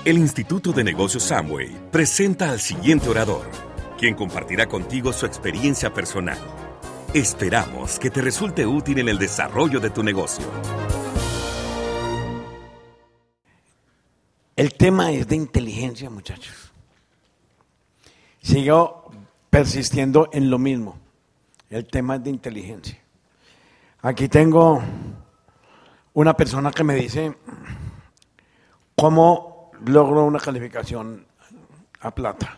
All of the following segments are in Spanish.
El Instituto de Negocios Samway presenta al siguiente orador, quien compartirá contigo su experiencia personal. Esperamos que te resulte útil en el desarrollo de tu negocio. El tema es de inteligencia, muchachos. Sigo persistiendo en lo mismo. El tema es de inteligencia. Aquí tengo una persona que me dice cómo logro una calificación a plata.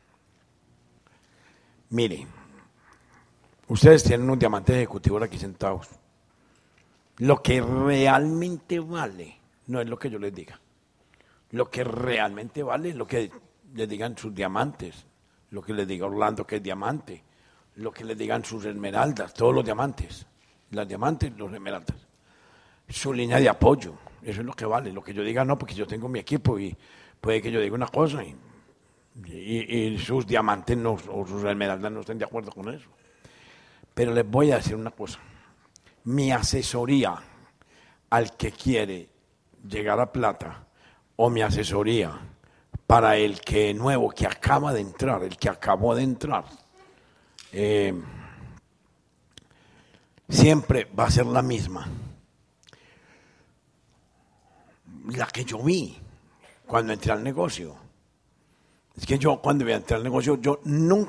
Mire, ustedes tienen un diamante ejecutivo aquí sentados. Lo que realmente vale no es lo que yo les diga. Lo que realmente vale es lo que les digan sus diamantes, lo que les diga Orlando que es diamante, lo que les digan sus esmeraldas, todos los diamantes, las diamantes, los esmeraldas, su línea de apoyo, eso es lo que vale. Lo que yo diga no, porque yo tengo mi equipo y puede que yo diga una cosa y sus diamantes no, o sus esmeraldas no estén de acuerdo con eso. Pero les voy a decir una cosa, mi asesoría al que quiere llegar a plata, o mi asesoría para el que nuevo, que acaba de entrar, el que acabó de entrar, siempre va a ser la misma. La que yo vi cuando entré al negocio. Es que yo cuando entré al negocio, yo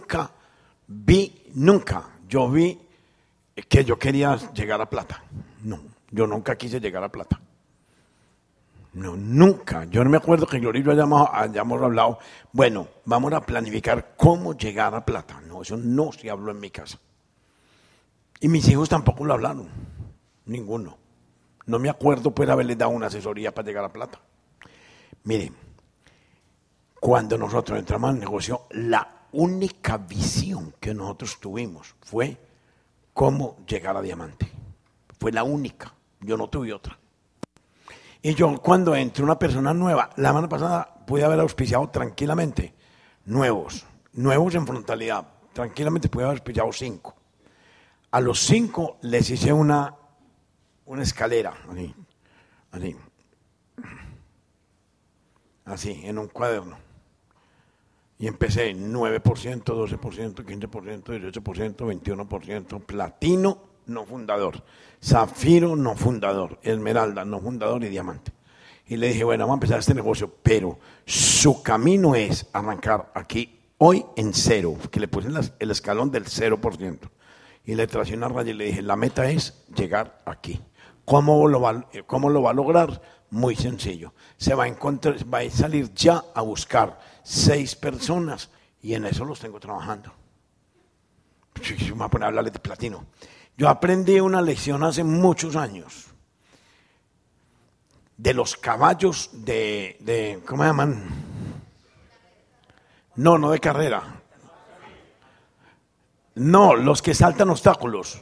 yo vi que yo quería llegar a plata. No, yo nunca quise llegar a plata. No, nunca. Yo no me acuerdo que Gloria y yo hayamos hablado, bueno, vamos a planificar cómo llegar a plata. No, eso no se habló en mi casa. Y mis hijos tampoco lo hablaron, ninguno. No me acuerdo pues haberles dado una asesoría para llegar a plata. Miren, cuando nosotros entramos al negocio, la única visión que nosotros tuvimos fue cómo llegar a diamante. Fue la única, yo no tuve otra. Y yo cuando entré una persona nueva, la semana pasada pude haber auspiciado tranquilamente, nuevos en frontalidad, tranquilamente pude haber auspiciado 5. A los 5 les hice una escalera, así, en un cuaderno. Y empecé 9%, 12%, 15%, 18%, 21%, platino, no fundador, zafiro, no fundador, esmeralda, no fundador y diamante. Y le dije, bueno, vamos a empezar este negocio, pero su camino es arrancar aquí hoy en 0, que le puse el escalón del 0%. Y le tracé una raya y le dije, la meta es llegar aquí. ¿Cómo lo va a lograr? Muy sencillo. Se va a salir ya a buscar 6 personas y en eso los tengo trabajando. Me voy a poner a hablarles de platino. Yo aprendí una lección hace muchos años de los caballos de ¿cómo se llaman? No de carrera. No, los que saltan obstáculos.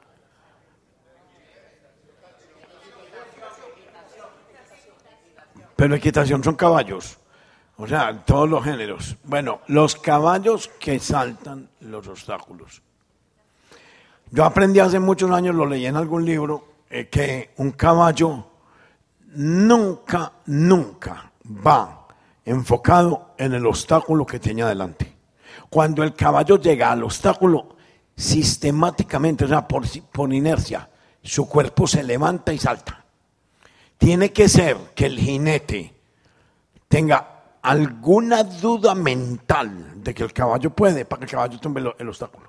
Pero equitación son caballos, o sea, todos los géneros. Bueno, los caballos que saltan los obstáculos. Yo aprendí hace muchos años, lo leí en algún libro, que un caballo nunca va enfocado en el obstáculo que tiene adelante. Cuando el caballo llega al obstáculo, sistemáticamente, o sea, por inercia, su cuerpo se levanta y salta. Tiene que ser que el jinete tenga alguna duda mental de que el caballo puede, para que el caballo tumbe el obstáculo.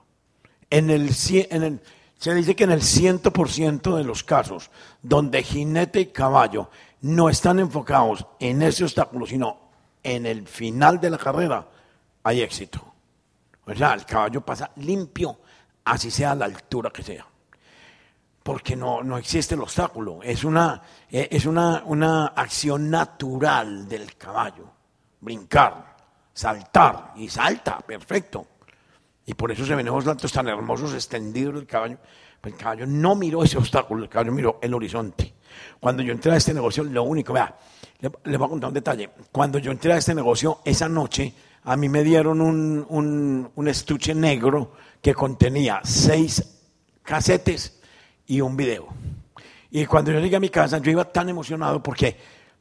Se dice que en el 100% de los casos donde jinete y caballo no están enfocados en ese obstáculo, sino en el final de la carrera, hay éxito. O sea, el caballo pasa limpio, así sea a la altura que sea. Porque no existe el obstáculo, es una acción natural del caballo. Brincar, saltar, y salta, perfecto. Y por eso se ven esos saltos tan hermosos extendidos del caballo. Pues el caballo no miró ese obstáculo, el caballo miró el horizonte. Cuando yo entré a este negocio, lo único, les voy a contar un detalle. Cuando yo entré a este negocio, esa noche, a mí me dieron un estuche negro que contenía 6 casetes y un video. Y cuando yo llegué a mi casa, yo iba tan emocionado porque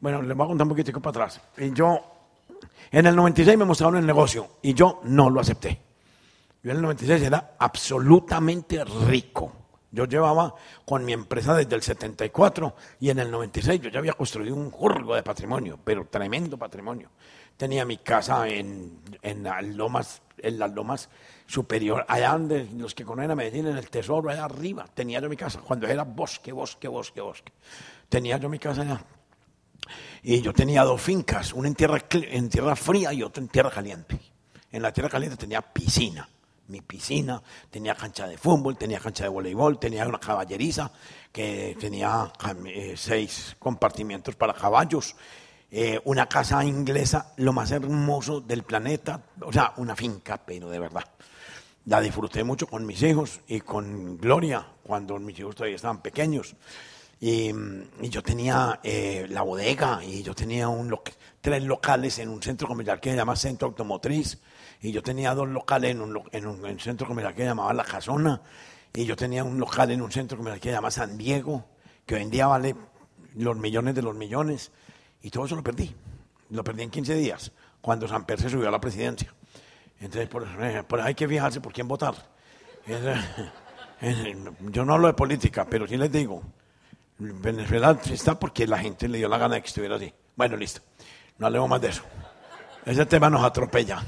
Bueno, les voy a contar un poquitico para atrás. Y yo, en el 96 me mostraron el negocio y yo no lo acepté. Yo en el 96 era absolutamente rico. Yo llevaba con mi empresa desde el 74 y en el 96 yo ya había construido un jurgo de patrimonio, pero tremendo patrimonio. Tenía mi casa en las lomas superior, allá donde los que conocen a Medellín, en el Tesoro, allá arriba, tenía yo mi casa, cuando era bosque. Tenía yo mi casa allá. Y yo tenía 2 fincas, una en tierra fría y otra en tierra caliente. En la tierra caliente tenía piscina. Mi piscina, tenía cancha de fútbol, tenía cancha de voleibol, tenía una caballeriza que tenía 6 compartimientos para caballos, una casa inglesa, lo más hermoso del planeta, o sea, una finca, pero de verdad. La disfruté mucho con mis hijos y con Gloria, cuando mis hijos todavía estaban pequeños. Y yo tenía la bodega y yo tenía 3 locales en un centro comercial que se llama Centro Automotriz. Y yo tenía 2 locales en un centro comercial que se llamaba La Casona. Y yo tenía un local en un centro comercial que se llama San Diego, que hoy en día vale los millones de los millones. Y todo eso lo perdí. Lo perdí en 15 días, cuando Samper se subió a la presidencia. Entonces, por eso hay que fijarse por quién votar. Yo no hablo de política, pero sí les digo, Venezuela está porque la gente le dio la gana de que estuviera así. Bueno, listo. No hablemos más de eso. Ese tema nos atropella.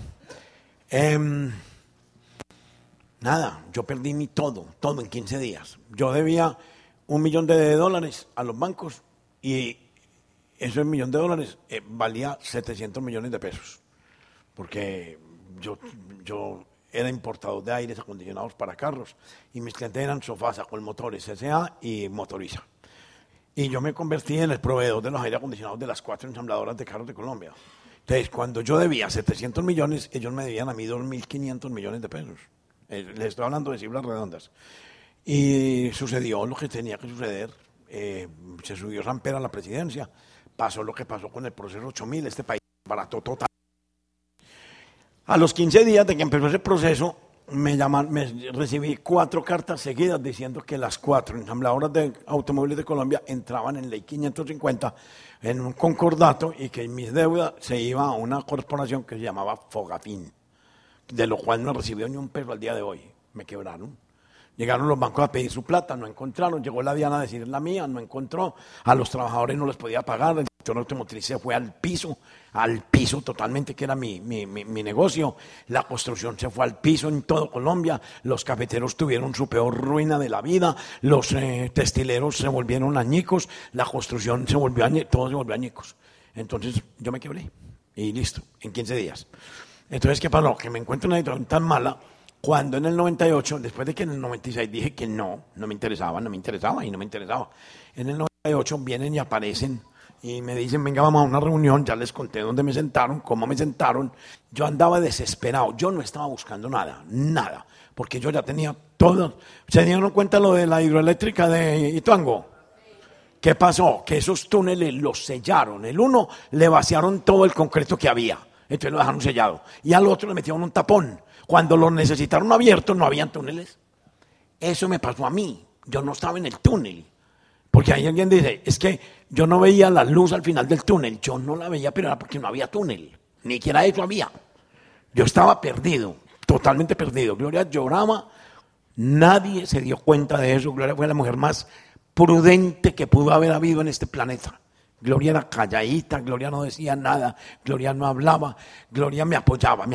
Nada, yo perdí todo en 15 días. Yo debía $1 millón a los bancos y ese $1 millón valía 700 millones de pesos. Porque yo era importador de aires acondicionados para carros y mis clientes eran Sofasa con motores SA y Motoriza. Y yo me convertí en el proveedor de los aires acondicionados de las 4 ensambladoras de carros de Colombia. Entonces, cuando yo debía 700 millones, ellos me debían a mí 2.500 millones de pesos. Les estoy hablando de cifras redondas. Y sucedió lo que tenía que suceder. Se subió Samper a la presidencia. Pasó lo que pasó con el proceso 8000. Este país barató total. A los 15 días de que empezó ese proceso, recibí 4 cartas seguidas diciendo que las 4 ensambladoras de automóviles de Colombia entraban en ley 550 en un concordato y que mis deudas se iban a una corporación que se llamaba Fogafín, de lo cual no recibió ni un peso al día de hoy. Me quebraron. Llegaron los bancos a pedir su plata, no encontraron. Llegó la Diana a decir, es la mía, no encontró. A los trabajadores no les podía pagar. El sector automotriz se fue al piso totalmente, que era mi negocio. La construcción se fue al piso en todo Colombia. Los cafeteros tuvieron su peor ruina de la vida. Los textileros se volvieron añicos. La construcción se volvió todo se volvió añicos. Entonces yo me quebré y listo, en 15 días. Entonces, ¿qué pasó? Que me encuentro en una situación tan mala. Cuando en el 98, después de que en el 96 dije que no me interesaba. En el 98 vienen y aparecen y me dicen, venga, vamos a una reunión. Ya les conté dónde me sentaron, cómo me sentaron. Yo andaba desesperado, yo no estaba buscando nada, porque yo ya tenía todo. ¿Se dieron cuenta lo de la hidroeléctrica de Ituango? ¿Qué pasó? Que esos túneles los sellaron. El uno le vaciaron todo el concreto que había, entonces lo dejaron sellado. Y al otro le metieron un tapón. Cuando lo necesitaron abierto, no habían túneles. Eso me pasó a mí. Yo no estaba en el túnel. Porque hay alguien que dice, es que yo no veía la luz al final del túnel. Yo no la veía, pero era porque no había túnel. Ni siquiera eso había. Yo estaba perdido, totalmente perdido. Gloria lloraba. Nadie se dio cuenta de eso. Gloria fue la mujer más prudente que pudo haber habido en este planeta. Gloria era calladita, Gloria no decía nada, Gloria no hablaba, Gloria me apoyaba.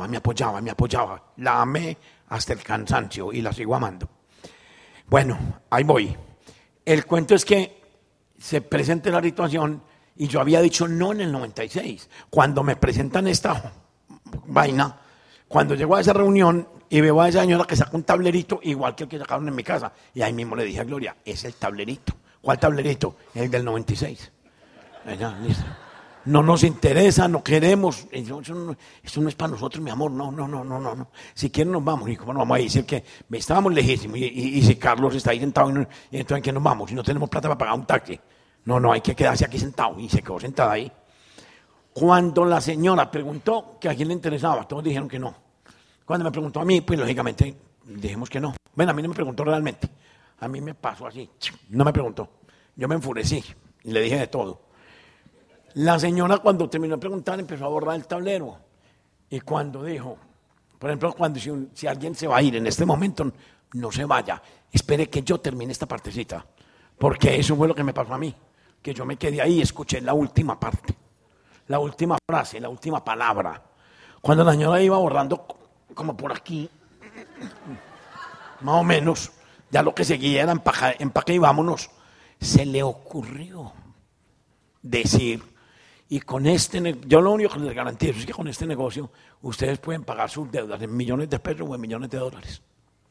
La amé hasta el cansancio y la sigo amando. Bueno, ahí voy. El cuento es que se presenta la situación y yo había dicho no en el 96. Cuando me presentan esta vaina, cuando llego a esa reunión y veo a esa señora que saca un tablerito igual que el que sacaron en mi casa, y ahí mismo le dije a Gloria, es el tablerito. ¿Cuál tablerito? El del 96. Ya, no nos interesa, no queremos, eso no es para nosotros, mi amor, no. Si quieren nos vamos. Y como no vamos a decir que estábamos lejísimos y si Carlos está ahí sentado, y entonces ¿en qué nos vamos? Y no tenemos plata para pagar un taxi. No, hay que quedarse aquí sentado. Y se quedó sentada ahí. Cuando la señora preguntó que a quién le interesaba, todos dijeron que no. Cuando me preguntó a mí, pues lógicamente dijimos que no. Bueno, a mí no me preguntó realmente. A mí me pasó así, no me preguntó. Yo me enfurecí y le dije de todo. La señora cuando terminó de preguntar empezó a borrar el tablero. Y cuando dijo, por ejemplo, cuando si alguien se va a ir en este momento, no se vaya. Espere que yo termine esta partecita. Porque eso fue lo que me pasó a mí. Que yo me quedé ahí y escuché la última parte. La última frase, la última palabra. Cuando la señora iba borrando como por aquí, más o menos, ya lo que seguía era empaque y vámonos. Se le ocurrió decir, y con yo lo único que les garantizo es que con este negocio ustedes pueden pagar sus deudas en millones de pesos o en millones de dólares.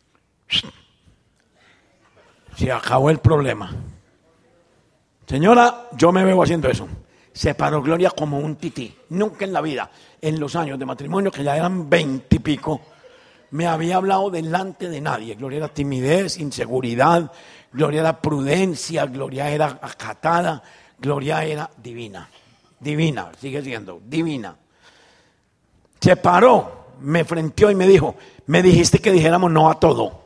Se acabó el problema. Señora, yo me veo haciendo eso. Se paró Gloria como un tití. Nunca en la vida, en los años de matrimonio, que ya eran 20 y pico, me había hablado delante de nadie. Gloria era timidez, inseguridad, Gloria era prudencia, Gloria era acatada, Gloria era divina. Divina, sigue siendo divina. Se paró, me frenteó y me dijo, me dijiste que dijéramos no a todo.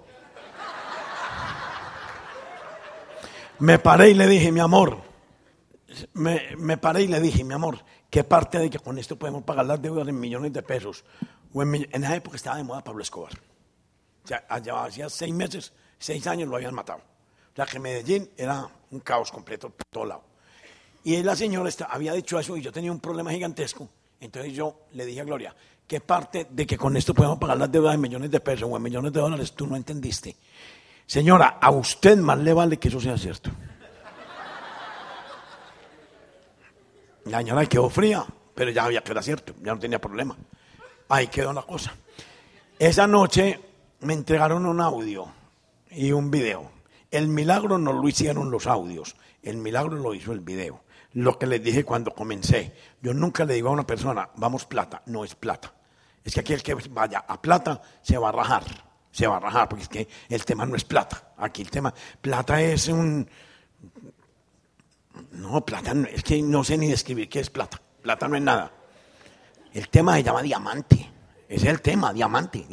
Me paré y le dije, mi amor, me paré y le dije, mi amor, ¿qué parte de que con esto podemos pagar las deudas en millones de pesos? En esa época estaba de moda Pablo Escobar. O sea, hacía 6 meses, 6 años lo habían matado. O sea, que Medellín era un caos completo por todo lado. Y la señora había dicho eso y yo tenía un problema gigantesco. Entonces yo le dije a Gloria, ¿qué parte de que con esto podemos pagar las deudas en millones de pesos o en millones de dólares tú no entendiste? Señora, a usted más le vale que eso sea cierto. La señora quedó fría, pero ya había que era cierto, ya no tenía problema. Ahí quedó la cosa. Esa noche me entregaron un audio y un video. El milagro no lo hicieron los audios, el milagro lo hizo el video. Lo que les dije cuando comencé, yo nunca le digo a una persona, vamos plata, no es plata. Es que aquí el que vaya a plata se va a rajar, porque es que el tema no es plata. Aquí el tema, plata es no, plata no, es que no sé ni describir qué es plata. Plata no es nada. El tema se llama diamante. Ese es el tema, diamante.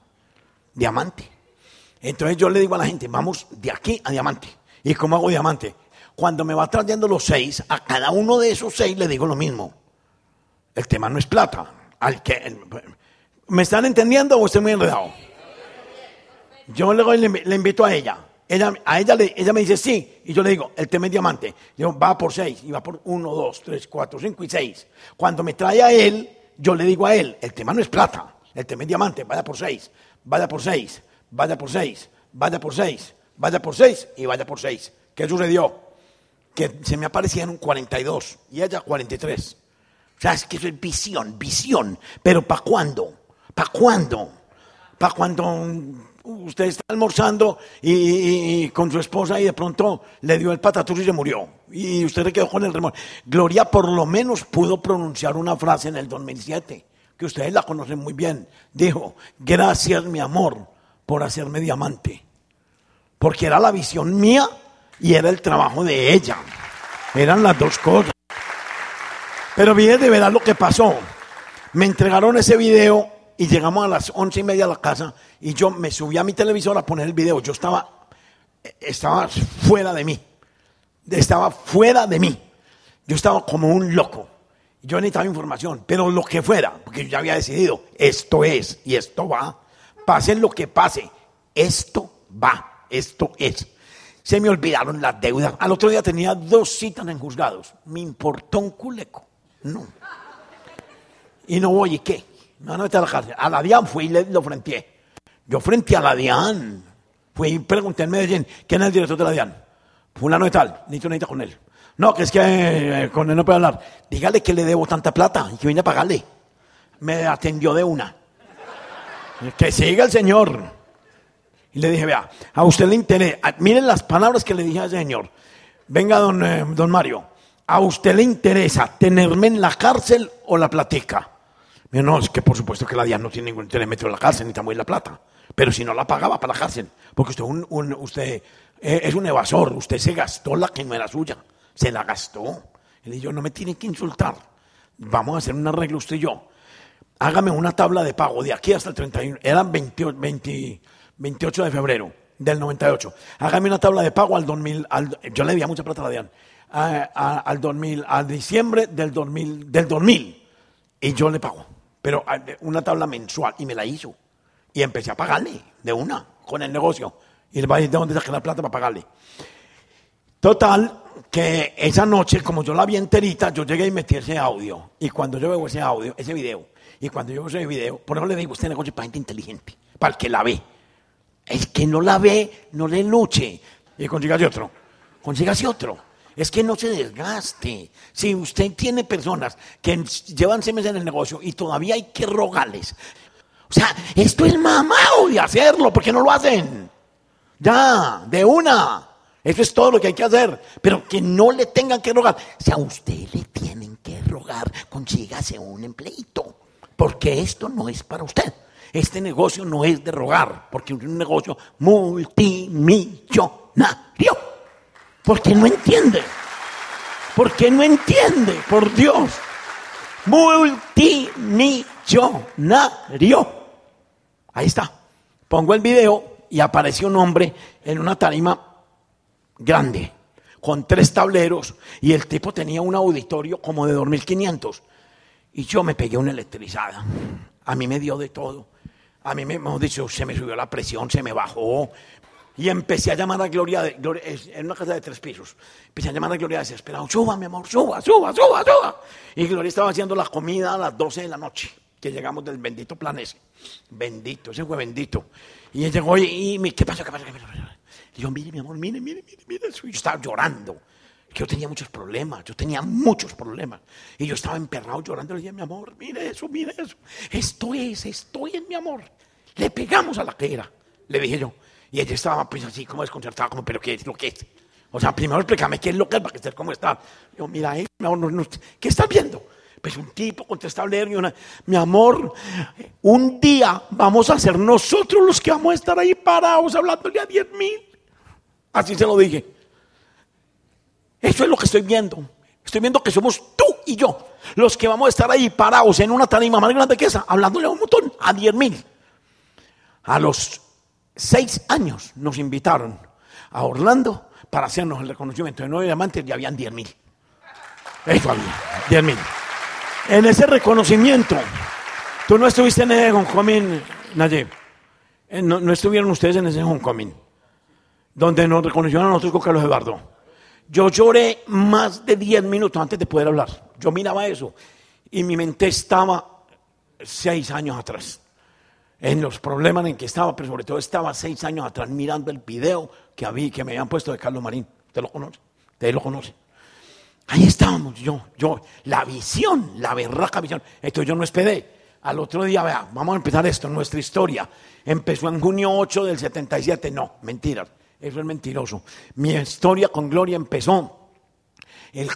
Entonces yo le digo a la gente, vamos de aquí a diamante. ¿Y cómo hago diamante? Cuando me va trayendo los 6, a cada uno de esos 6 le digo lo mismo. El tema no es plata. ¿Me están entendiendo o estoy muy enredado? Yo luego le invito a ella. Ella me dice sí, y yo le digo, el tema es diamante. Yo va por 6, y va por 1, 2, 3, 4, 5 y 6. Cuando me trae a él, yo le digo a él, el tema no es plata, el tema es diamante, vaya por 6, vaya por 6, vaya por 6, vaya por 6, vaya por 6 y vaya por 6. ¿Qué sucedió? Que se me aparecían un 42 y ella 43. O sea, es que eso es visión. Pero ¿para cuándo? ¿Para cuándo? Para cuando usted está almorzando y con su esposa y de pronto le dio el patatús y se murió. Y usted se quedó con el remordimiento. Gloria por lo menos pudo pronunciar una frase en el 2007, que ustedes la conocen muy bien. Dijo, gracias mi amor por hacerme diamante. Porque era la visión mía y era el trabajo de ella. Eran las dos cosas. Pero bien, de verdad lo que pasó. Me entregaron ese video y llegamos a las 11:30 a la casa y yo me subí a mi televisor a poner el video. Yo estaba fuera de mí. Yo estaba como un loco. Yo necesitaba información, pero lo que fuera, porque yo ya había decidido, esto es y esto va. Pase lo que pase, esto va, esto es. Se me olvidaron las deudas. Al otro día tenía 2 citas en juzgados. Me importó un culeco. No. Y no voy, ¿y qué? Me van a meter a la cárcel. A la DIAN fui y lo frenteé. Yo frente a la DIAN. Fui y pregunté en Medellín, ¿quién es el director de la DIAN? Fulano de tal, necesito con él. No, que es que con él no puedo hablar. Dígale que le debo tanta plata y que vine a pagarle. Me atendió de una. Que siga el señor. Y le dije, vea, a usted le interesa, miren las palabras que le dije a ese señor. Venga, don Mario, ¿a usted le interesa tenerme en la cárcel o la platica? Me dijo, no, es que por supuesto que la DIAN no tiene ningún interés en meterlo en la cárcil, ni tampoco la plata. Pero si no la pagaba para la cárcel, porque usted es un evasor, usted se gastó la que no era suya, se la gastó. Y le dije, no me tiene que insultar, vamos a hacer un arreglo usted y yo. Hágame una tabla de pago de aquí hasta el 31, eran 28 de febrero del 98. Hágame una tabla de pago al 2000, yo le debía mucha plata a la DIAN, a diciembre del 2000 y yo le pago, pero una tabla mensual, y me la hizo. Y empecé a pagarle de una con el negocio. Y le va a decir de dónde saqué la plata para pagarle. Total, que esa noche, como yo la vi enterita, yo llegué y metí ese audio. Y cuando yo veo ese audio, ese video, y cuando yo veo ese video, por eso le digo, este negocio es para gente inteligente, para el que la ve. El que no la ve, no le luche. Y consígase otro. Es que no se desgaste. Si usted tiene personas que llevan 6 meses en el negocio y todavía hay que rogarles. O sea, esto es mamado de hacerlo, porque no lo hacen. Ya, de una. Eso es todo lo que hay que hacer. Pero que no le tengan que rogar. Si a usted le tienen que rogar, consígase un empleito. Porque esto no es para usted. Este negocio no es de rogar, porque es un negocio multimillonario. Porque no entiende. Por Dios. Multimillonario. Ahí está. Pongo el video y apareció un hombre en una tarima grande, con 3 tableros, y el tipo tenía un auditorio como de 2.500. Y yo me pegué una electrizada. A mí me dio de todo. A mí mejor dicho, se me subió la presión, se me bajó. Y empecé a llamar a Gloria, en una casa de 3 pisos. Empecé a llamar a Gloria desesperado. Suba, mi amor, suba. Y Gloria estaba haciendo la comida a las 12 de la noche, que llegamos del bendito plan ese. Bendito, ese fue bendito. Y él llegó y ¿qué pasó? Y yo, mire, mi amor, mire. Yo estaba llorando. Yo tenía muchos problemas. Y yo estaba emperrado llorando. Le dije, mi amor, mire eso. Esto es, mi amor. Le pegamos a la que era, le dije yo. Y ella estaba pues así como desconcertada, como, ¿pero qué es lo que es? O sea, primero explícame qué es lo que es para que estés como está. Yo, mira, mi amor, ¿qué estás viendo? Pues un tipo con 3 tableros y una... Mi amor, un día vamos a ser nosotros los que vamos a estar ahí parados hablándole a 10,000. Así se lo dije. Eso es lo que estoy viendo. Estoy viendo que somos tú y yo los que vamos a estar ahí parados en una tarima más grande que esa, hablándole a un montón, a 10,000. A los 6 años nos invitaron a Orlando para hacernos el reconocimiento de 9 diamantes y habían 10,000. Eso había, 10,000. En ese reconocimiento, tú no estuviste en ese homecoming, Nayib. No estuvieron ustedes en ese homecoming, donde nos reconocieron a nosotros con Carlos Eduardo. Yo lloré más de 10 minutos antes de poder hablar. Yo miraba eso y mi mente estaba 6 años atrás. En los problemas en que estaba, pero sobre todo estaba 6 años atrás mirando el video que me habían puesto de Carlos Marín. ¿Usted lo conoce? Ahí estábamos, yo, la visión, la berraca visión. Esto yo no esperé. Al otro día, vea, vamos a empezar esto, nuestra historia. Empezó en junio 8 del 77. No, mentiras, eso es mentiroso. Mi historia con Gloria empezó el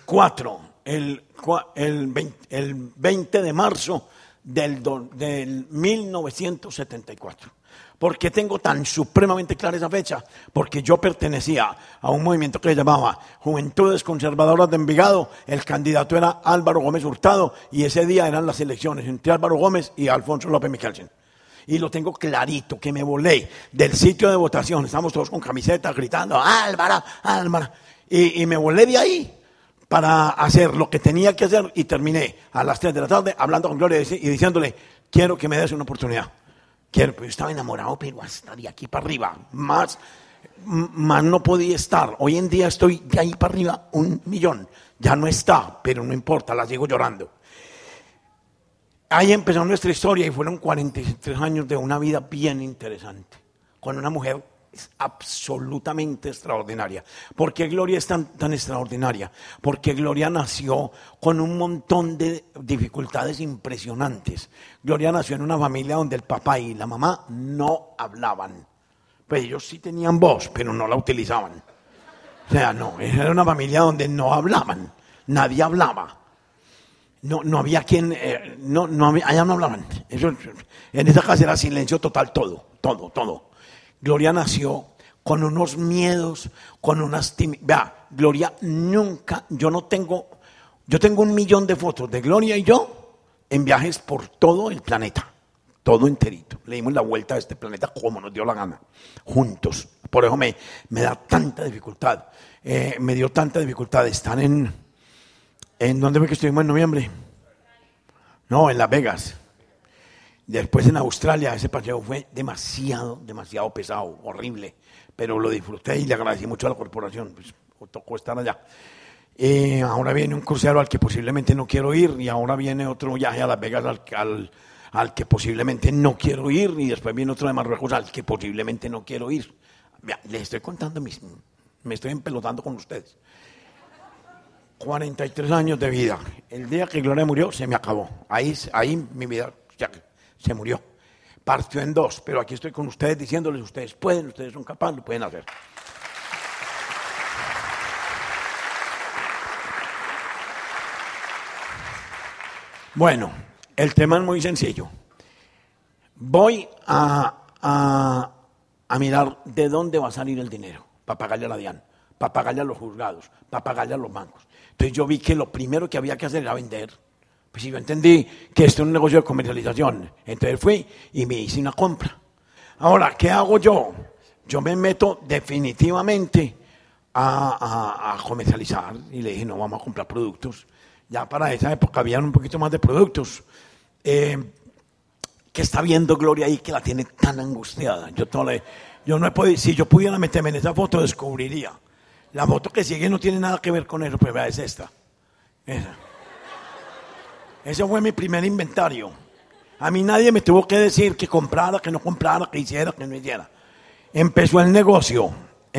20 de marzo del 1974. ¿Por qué tengo tan supremamente clara esa fecha? Porque yo pertenecía a un movimiento que se llamaba Juventudes Conservadoras de Envigado. El candidato era Álvaro Gómez Hurtado y ese día eran las elecciones entre Álvaro Gómez y Alfonso López Michelsen. Y lo tengo clarito, que me volé del sitio de votación. Estábamos todos con camisetas gritando, Álvaro. Y me volé de ahí para hacer lo que tenía que hacer y terminé a las 3 de la tarde hablando con Gloria y diciéndole, quiero que me des una oportunidad. Pues yo estaba enamorado, pero hasta de aquí para arriba, más no podía estar. Hoy en día estoy de ahí para arriba 1,000,000. Ya no está, pero no importa, la sigo llorando. Ahí empezó nuestra historia y fueron 43 años de una vida bien interesante, con una mujer absolutamente extraordinaria. ¿Por qué Gloria es tan extraordinaria? Porque Gloria nació con un montón de dificultades impresionantes. Gloria nació en una familia donde el papá y la mamá no hablaban. Pues ellos sí tenían voz, pero no la utilizaban. O sea, no, era una familia donde no hablaban, nadie hablaba. No había quien, allá no hablaban. Eso, en esa casa era silencio total, todo. Gloria nació con unos miedos, con unas Vea, Gloria nunca, yo tengo 1,000,000 de fotos de Gloria y yo en viajes por todo el planeta, todo enterito. Le dimos la vuelta a este planeta como nos dio la gana, juntos. Por eso me da tanta dificultad me dio tanta dificultad. Están ¿en dónde fue que estuvimos en noviembre? No, en Las Vegas. Después en Australia. Ese paseo fue demasiado pesado, horrible, pero lo disfruté y le agradecí mucho a la corporación, pues tocó estar allá. Ahora viene un crucero al que posiblemente no quiero ir, y ahora viene otro viaje a Las Vegas al que posiblemente no quiero ir, y después viene otro de Marruecos al que posiblemente no quiero ir. Les estoy contando, me estoy empelotando con ustedes. 43 años de vida. El día que Gloria murió, se me acabó. Ahí mi vida se murió. Partió en dos, pero aquí estoy con ustedes diciéndoles, ustedes pueden, ustedes son capaces, lo pueden hacer. Bueno, el tema es muy sencillo. Voy a mirar de dónde va a salir el dinero para pagarle a la DIAN, para pagarle a los juzgados, para pagarle a los bancos. Entonces yo vi que lo primero que había que hacer era vender. Pues yo entendí que esto es un negocio de comercialización. Entonces fui y me hice una compra. Ahora, ¿qué hago yo? Yo me meto definitivamente a comercializar y le dije, no, vamos a comprar productos. Ya para esa época habían un poquito más de productos. ¿Qué está viendo Gloria ahí que la tiene tan angustiada? Yo no he podido, si yo pudiera meterme en esa foto, descubriría. La foto que sigue no tiene nada que ver con eso, pero es esta. Esa. Ese fue mi primer inventario. A mí nadie me tuvo que decir que comprara, que no comprara, que hiciera, que no hiciera. Empezó el negocio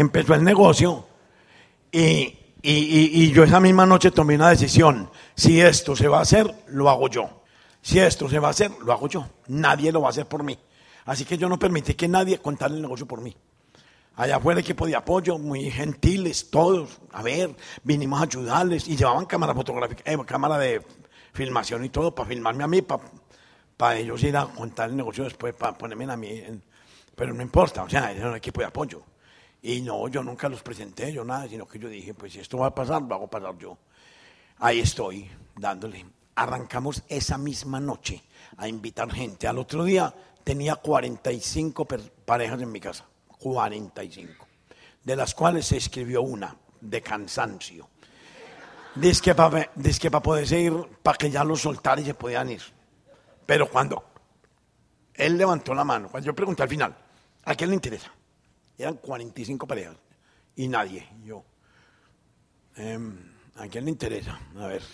y yo esa misma noche tomé una decisión. Si esto se va a hacer, lo hago yo. Si esto se va a hacer, lo hago yo. Nadie lo va a hacer por mí. Así que yo no permití que nadie contara el negocio por mí. Allá fue el equipo de apoyo, muy gentiles, todos. A ver, vinimos a ayudarles y llevaban cámara fotográfica, cámara de filmación y todo para filmarme a mí, para ellos ir a contar el negocio después, para ponerme a mí. Pero no importa, o sea, era un equipo de apoyo. Y no, yo nunca los presenté, yo nada, sino que yo dije, pues si esto va a pasar, lo hago pasar yo. Ahí estoy, dándole. Arrancamos esa misma noche a invitar gente. Al otro día tenía 45 parejas en mi casa, 45, de las cuales se escribió una, de cansancio. Dice que para poder seguir, para que ya los soltara y se podían ir. Pero cuando él levantó la mano, cuando yo pregunté al final, ¿a quién le interesa? Eran 45 parejas y nadie. Yo, ¿a quién le interesa? A ver,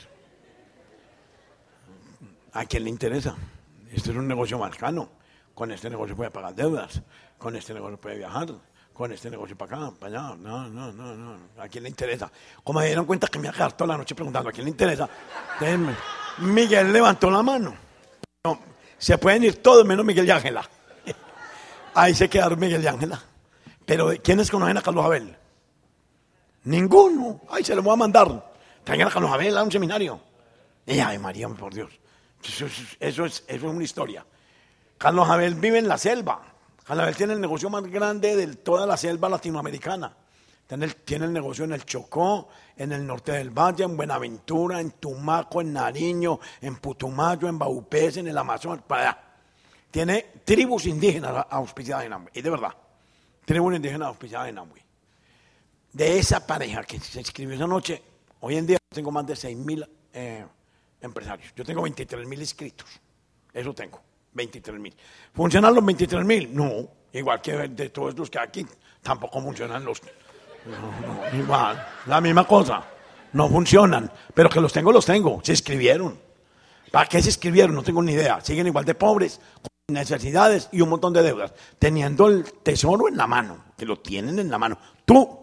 ¿a quién le interesa? Este es un negocio marcano. Con este negocio puede pagar deudas, con este negocio puede viajar, con este negocio para acá, para allá. No. ¿A quién le interesa? Como me dieron cuenta que me había quedado toda la noche preguntando, ¿a quién le interesa? Déjenme. Miguel levantó la mano. No, se pueden ir todos menos Miguel y Ángela. Ahí se quedaron Miguel y Ángela. Pero ¿quiénes conocen a Carlos Abel? Ninguno. Ay, se lo voy a mandar. Traigan a Carlos Abel a un seminario. Y ay, María, por Dios. Eso es una historia. Carlos Abel vive en la selva. Carlos Abel tiene el negocio más grande de toda la selva latinoamericana. Tiene el negocio en el Chocó, en el norte del Valle, en Buenaventura, en Tumaco, en Nariño, en Putumayo, en Baupés, en el Amazonas, para allá. Tiene tribus indígenas auspiciadas en Amway. Y de verdad, tribus indígenas auspiciadas en Amway. De esa pareja que se inscribió esa noche, hoy en día tengo más de 6,000 empresarios. Yo tengo 23,000 inscritos. Eso tengo, 23,000. ¿Funcionan los 23,000? No. Igual que de todos los que aquí, tampoco funcionan los... No, igual, la misma cosa. No funcionan, pero que los tengo. Se inscribieron. ¿Para qué se inscribieron? No tengo ni idea. Siguen igual de pobres, con necesidades y un montón de deudas, teniendo el tesoro en la mano, que lo tienen en la mano. Tú,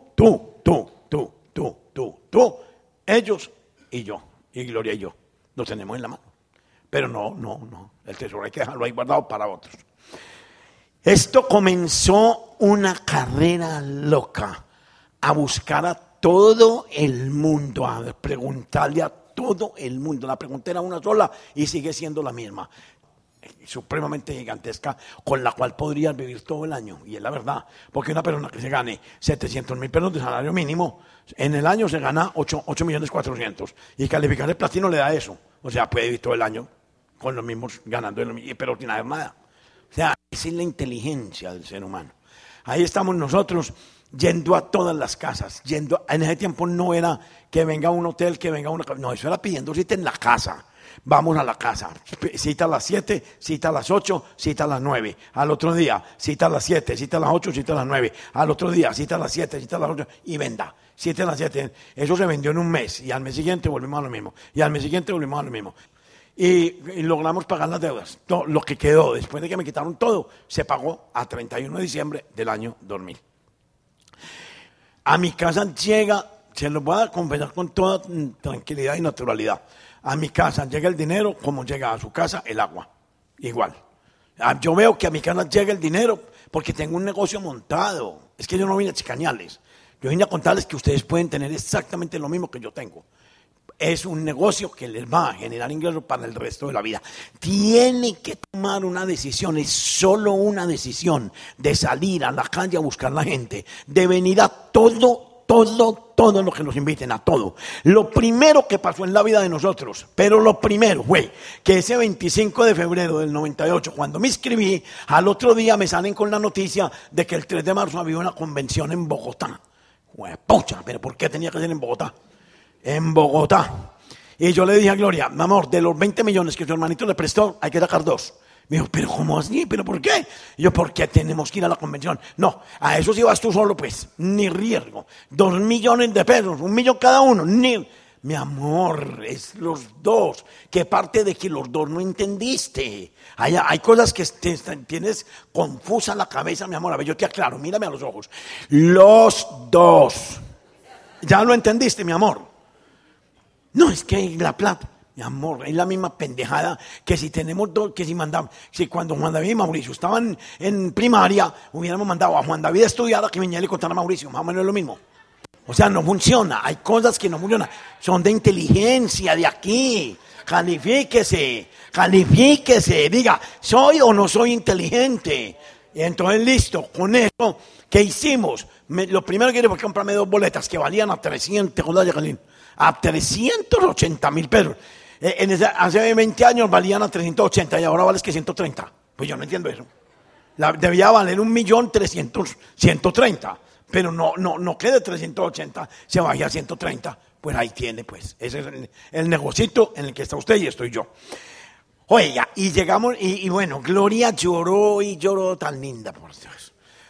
ellos y yo, y Gloria y yo, lo tenemos en la mano. Pero no, el tesoro hay que dejarlo ahí guardado para otros. Esto comenzó una carrera loca, a buscar a todo el mundo, a preguntarle a todo el mundo. La pregunta era una sola y sigue siendo la misma, supremamente gigantesca, con la cual podrías vivir todo el año. Y es la verdad, porque una persona que se gane 700,000 pesos de salario mínimo, en el año se gana 8,400,000. Y calificar el platino le da eso. O sea, puede vivir todo el año con los mismos, ganando, pero sin hacer nada. O sea, esa es la inteligencia del ser humano. Ahí estamos nosotros yendo a todas las casas, en ese tiempo no era que venga a un hotel, que venga a una casa, no, eso era pidiendo cita en la casa. Vamos a la casa, cita a las 7, cita a las 8, cita a las 9, al otro día, cita a las 7, cita a las 8, cita a las 9, al otro día, cita a las 7, cita a las 8 y venda, 7 a las 7, eso se vendió en un mes y al mes siguiente volvimos a lo mismo, y al mes siguiente volvimos a lo mismo. Y logramos pagar las deudas, todo lo que quedó después de que me quitaron todo, se pagó a 31 de diciembre del año 2000. A mi casa llega, se los voy a confesar con toda tranquilidad y naturalidad, a mi casa llega el dinero como llega a su casa el agua, igual. Yo veo que a mi casa llega el dinero porque tengo un negocio montado, es que yo no vine a chicañarles, yo vine a contarles que ustedes pueden tener exactamente lo mismo que yo tengo. Es un negocio que les va a generar ingresos para el resto de la vida. Tiene que tomar una decisión, es solo una decisión de salir a la calle a buscar a la gente, de venir a todo lo que nos inviten, a todo. Lo primero que pasó en la vida de nosotros, pero lo primero fue que ese 25 de febrero del 98, cuando me inscribí, al otro día me salen con la noticia de que el 3 de marzo había una convención en Bogotá. Pucha, pero ¿por qué tenía que ser en Bogotá? En Bogotá. Y yo le dije a Gloria, mi amor, de los 20 millones que su hermanito le prestó, hay que sacar 2. Me dijo, pero ¿cómo así? ¿Pero por qué? Y yo, porque tenemos que ir a la convención. No, a eso sí vas tú solo, pues, ni riesgo. 2 millones de pesos, 1 millón cada uno, ni... Mi amor, es los 2. ¿Qué parte de que los 2 no entendiste? Hay cosas que tienes confusa la cabeza, mi amor. A ver, yo te aclaro, mírame a los ojos. Los 2. ¿Ya lo entendiste, mi amor? No, es que la plata, mi amor, es la misma pendejada que si tenemos 2, que si mandamos, si cuando Juan David y Mauricio estaban en primaria, hubiéramos mandado a Juan David a estudiar a que viniera y le contara a Mauricio, más o menos es lo mismo. O sea, no funciona, hay cosas que no funcionan, son de inteligencia, de aquí, califíquese, diga, ¿soy o no soy inteligente? Y entonces listo, con eso, ¿qué hicimos? Lo primero que hice fue comprarme 2 boletas que valían a 300, a 380,000 pesos. Hace 20 años valían a 380 y ahora vale que 130. Pues yo no entiendo eso. Debía valer 1.300.130, pero no que de 380 se baje a 130. Pues ahí tiene, pues. Ese es el negocito en el que está usted y estoy yo. Oiga, y llegamos, y bueno, Gloria lloró y lloró tan linda, por Dios.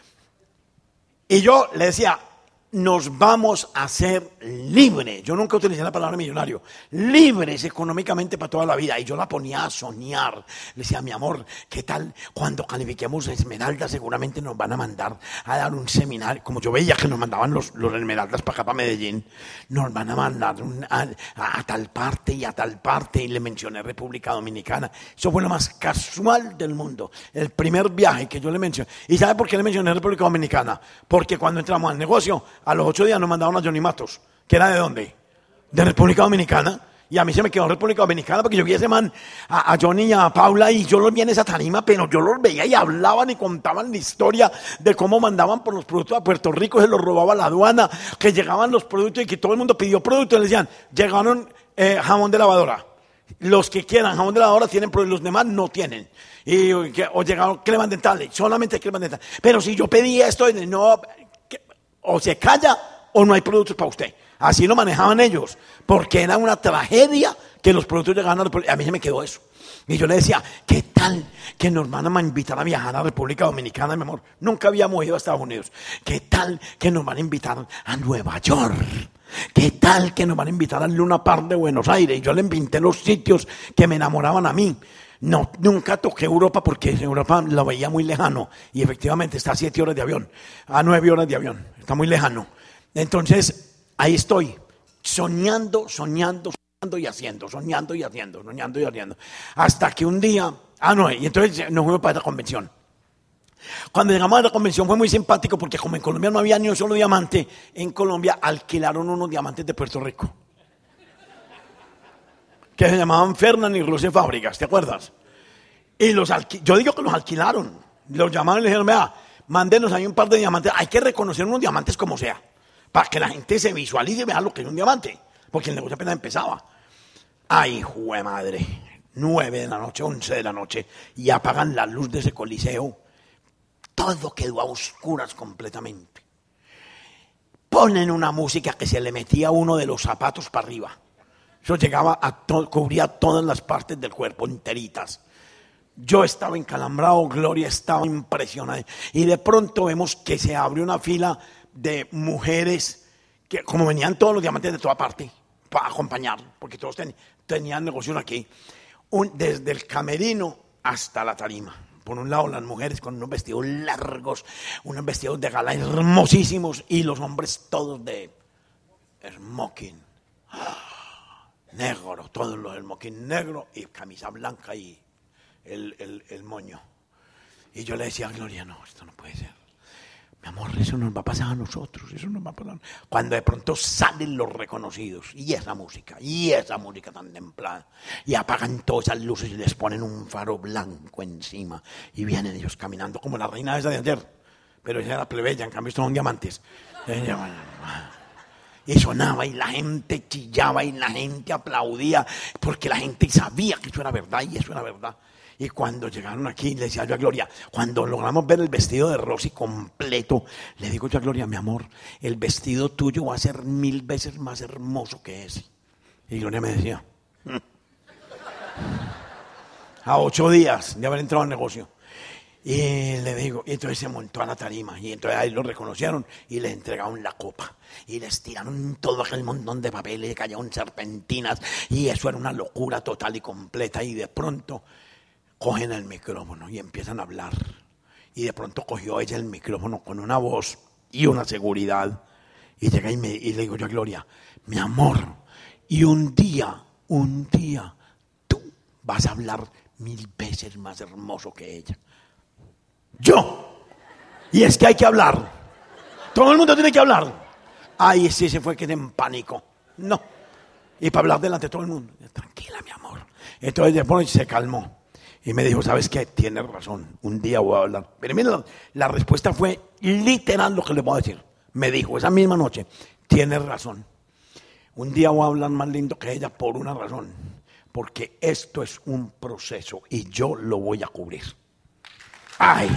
Y yo le decía, nos vamos a hacer libres. Yo nunca utilicé la palabra millonario. Libres económicamente para toda la vida. Y yo la ponía a soñar. Le decía, mi amor, ¿qué tal cuando califiquemos Esmeralda? Seguramente nos van a mandar a dar un seminario. Como yo veía que nos mandaban los Esmeraldas para acá, para Medellín. Nos van a mandar a tal parte y a tal parte. Y le mencioné República Dominicana. Eso fue lo más casual del mundo. El primer viaje que yo le mencioné. ¿Y sabe por qué le mencioné República Dominicana? Porque cuando entramos al negocio, a los 8 días nos mandaron a Johnny Matos, que era ¿de dónde? De República Dominicana. Y a mí se me quedó República Dominicana porque yo vi a ese man, a Johnny y a Paula, y yo los vi en esa tarima, pero yo los veía y hablaban y contaban la historia de cómo mandaban por los productos a Puerto Rico, se los robaba la aduana, que llegaban los productos y que todo el mundo pidió productos, y le decían, llegaron jamón de lavadora. Los que quieran jamón de lavadora tienen, pero los demás no tienen. O llegaron cremas dentales, solamente cremas dentales. Pero si yo pedía esto, no... O se calla o no hay productos para usted. Así lo manejaban ellos, porque era una tragedia que los productos llegaban a mí se me quedó eso. Y yo le decía, ¿qué tal que nos van a invitar a viajar a República Dominicana, mi amor? Nunca habíamos ido a Estados Unidos. ¿Qué tal que nos van a invitar a Nueva York? ¿Qué tal que nos van a invitar al Luna Park de Buenos Aires? Y yo le pinté los sitios que me enamoraban a mí. No, nunca toqué Europa porque Europa la veía muy lejano y efectivamente está a 7 horas de avión, a 9 horas de avión, está muy lejano. Entonces, ahí estoy, soñando y haciendo, hasta que un día, y entonces nos fuimos para la convención. Cuando llegamos a la convención fue muy simpático porque como en Colombia no había ni un solo diamante, en Colombia alquilaron unos diamantes de Puerto Rico, que se llamaban Fernand y Rose Fábricas, ¿te acuerdas? Y yo digo que los alquilaron, los llamaron y le dijeron, vea, mándenos ahí un par de diamantes, hay que reconocer unos diamantes como sea, para que la gente se visualice y vea lo que es un diamante, porque el negocio apenas empezaba. Ay, jue madre, 9 de la noche, 11 de la noche, y apagan la luz de ese coliseo, todo quedó a oscuras completamente. ponen una música que se le metía uno de los zapatos para arriba. Eso llegaba cubría todas las partes del cuerpo enteritas. Yo estaba encalambrado, Gloria estaba impresionada. Y de pronto vemos que se abrió una fila de mujeres que, como venían todos los diamantes de toda parte para acompañar, porque todos tenían negocios aquí, desde el camerino hasta la tarima. Por un lado las mujeres con unos vestidos largos, unos vestidos de gala hermosísimos, y los hombres todos de smoking, negro, todos los smoking negro y camisa blanca y el moño. Y yo le decía a Gloria, no, esto no puede ser. Mi amor, eso nos va a pasar a nosotros, eso nos va a pasar. Cuando de pronto salen los reconocidos, y esa música tan templada, y apagan todas esas luces y les ponen un faro blanco encima, y vienen ellos caminando como la reina esa de ayer, pero ella era plebeya, en cambio estos son diamantes. Y sonaba, y la gente chillaba, y la gente aplaudía, porque la gente sabía que eso era verdad, y eso era verdad. Y cuando llegaron aquí, le decía yo a Gloria, cuando logramos ver el vestido de Rosy completo, le digo yo a Gloria, mi amor, el vestido tuyo va a ser 1000 veces más hermoso que ese. Y Gloria me decía, a 8 días de haber entrado al negocio. Y le digo, y entonces se montó a la tarima, y entonces ahí lo reconocieron y le entregaron la copa, y les tiraron todo aquel montón de papeles, y cayeron serpentinas, y eso era una locura total y completa. Y de pronto cogen el micrófono y empiezan a hablar, y de pronto cogió ella el micrófono con una voz y una seguridad, y llega y le digo yo a Gloria, mi amor, y un día tú vas a hablar 1000 veces más hermoso que ella. Yo, y es que hay que hablar, todo el mundo tiene que hablar. Ay, sí, se fue que en pánico, no, y para hablar delante de todo el mundo, tranquila mi amor. Entonces después se calmó y me dijo, ¿sabes qué? Tienes razón, un día voy a hablar. Pero mira, la respuesta fue literal lo que le voy a decir. Me dijo esa misma noche, tienes razón, un día voy a hablar más lindo que ella por una razón, porque esto es un proceso y yo lo voy a cubrir. Ay.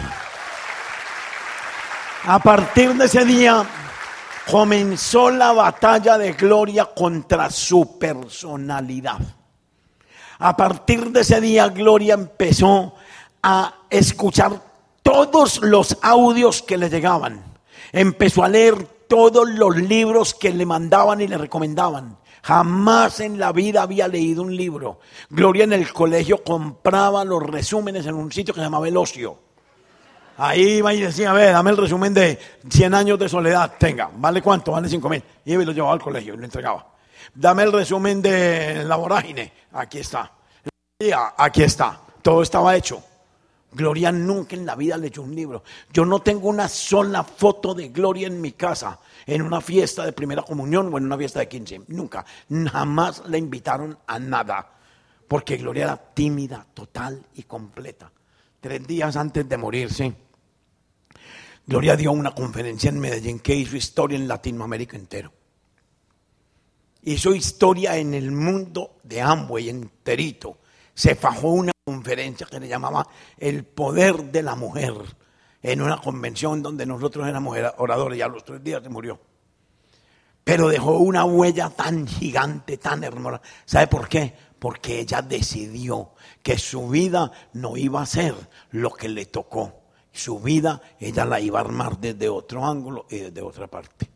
A partir de ese día comenzó la batalla de Gloria contra su personalidad. A partir de ese día Gloria empezó a escuchar todos los audios que le llegaban. Empezó a leer todos los libros que le mandaban y le recomendaban. Jamás en la vida había leído un libro. Gloria en el colegio compraba los resúmenes en un sitio que se llamaba El Ocio. Ahí iba y decía, a ver, dame el resumen de 100 años de soledad. Tenga, ¿vale cuánto? Vale 5.000. Y lo llevaba al colegio y lo entregaba. Dame el resumen de La Vorágine. Aquí está. Aquí está. Todo estaba hecho. Gloria nunca en la vida leyó un libro. Yo no tengo una sola foto de Gloria en mi casa, en una fiesta de primera comunión o en una fiesta de 15. Nunca. Jamás la invitaron a nada. Porque Gloria era tímida, total y completa. 3 días antes de morirse, Gloria dio una conferencia en Medellín que hizo historia en Latinoamérica entero. Hizo historia en el mundo de Amway enterito. Se fajó una conferencia que le llamaba El Poder de la Mujer, en una convención donde nosotros éramos oradores, y a los 3 días se murió. Pero dejó una huella tan gigante, tan hermosa. ¿Sabe por qué? Porque ella decidió que su vida no iba a ser lo que le tocó. Su vida ella la iba a armar desde otro ángulo y desde otra parte.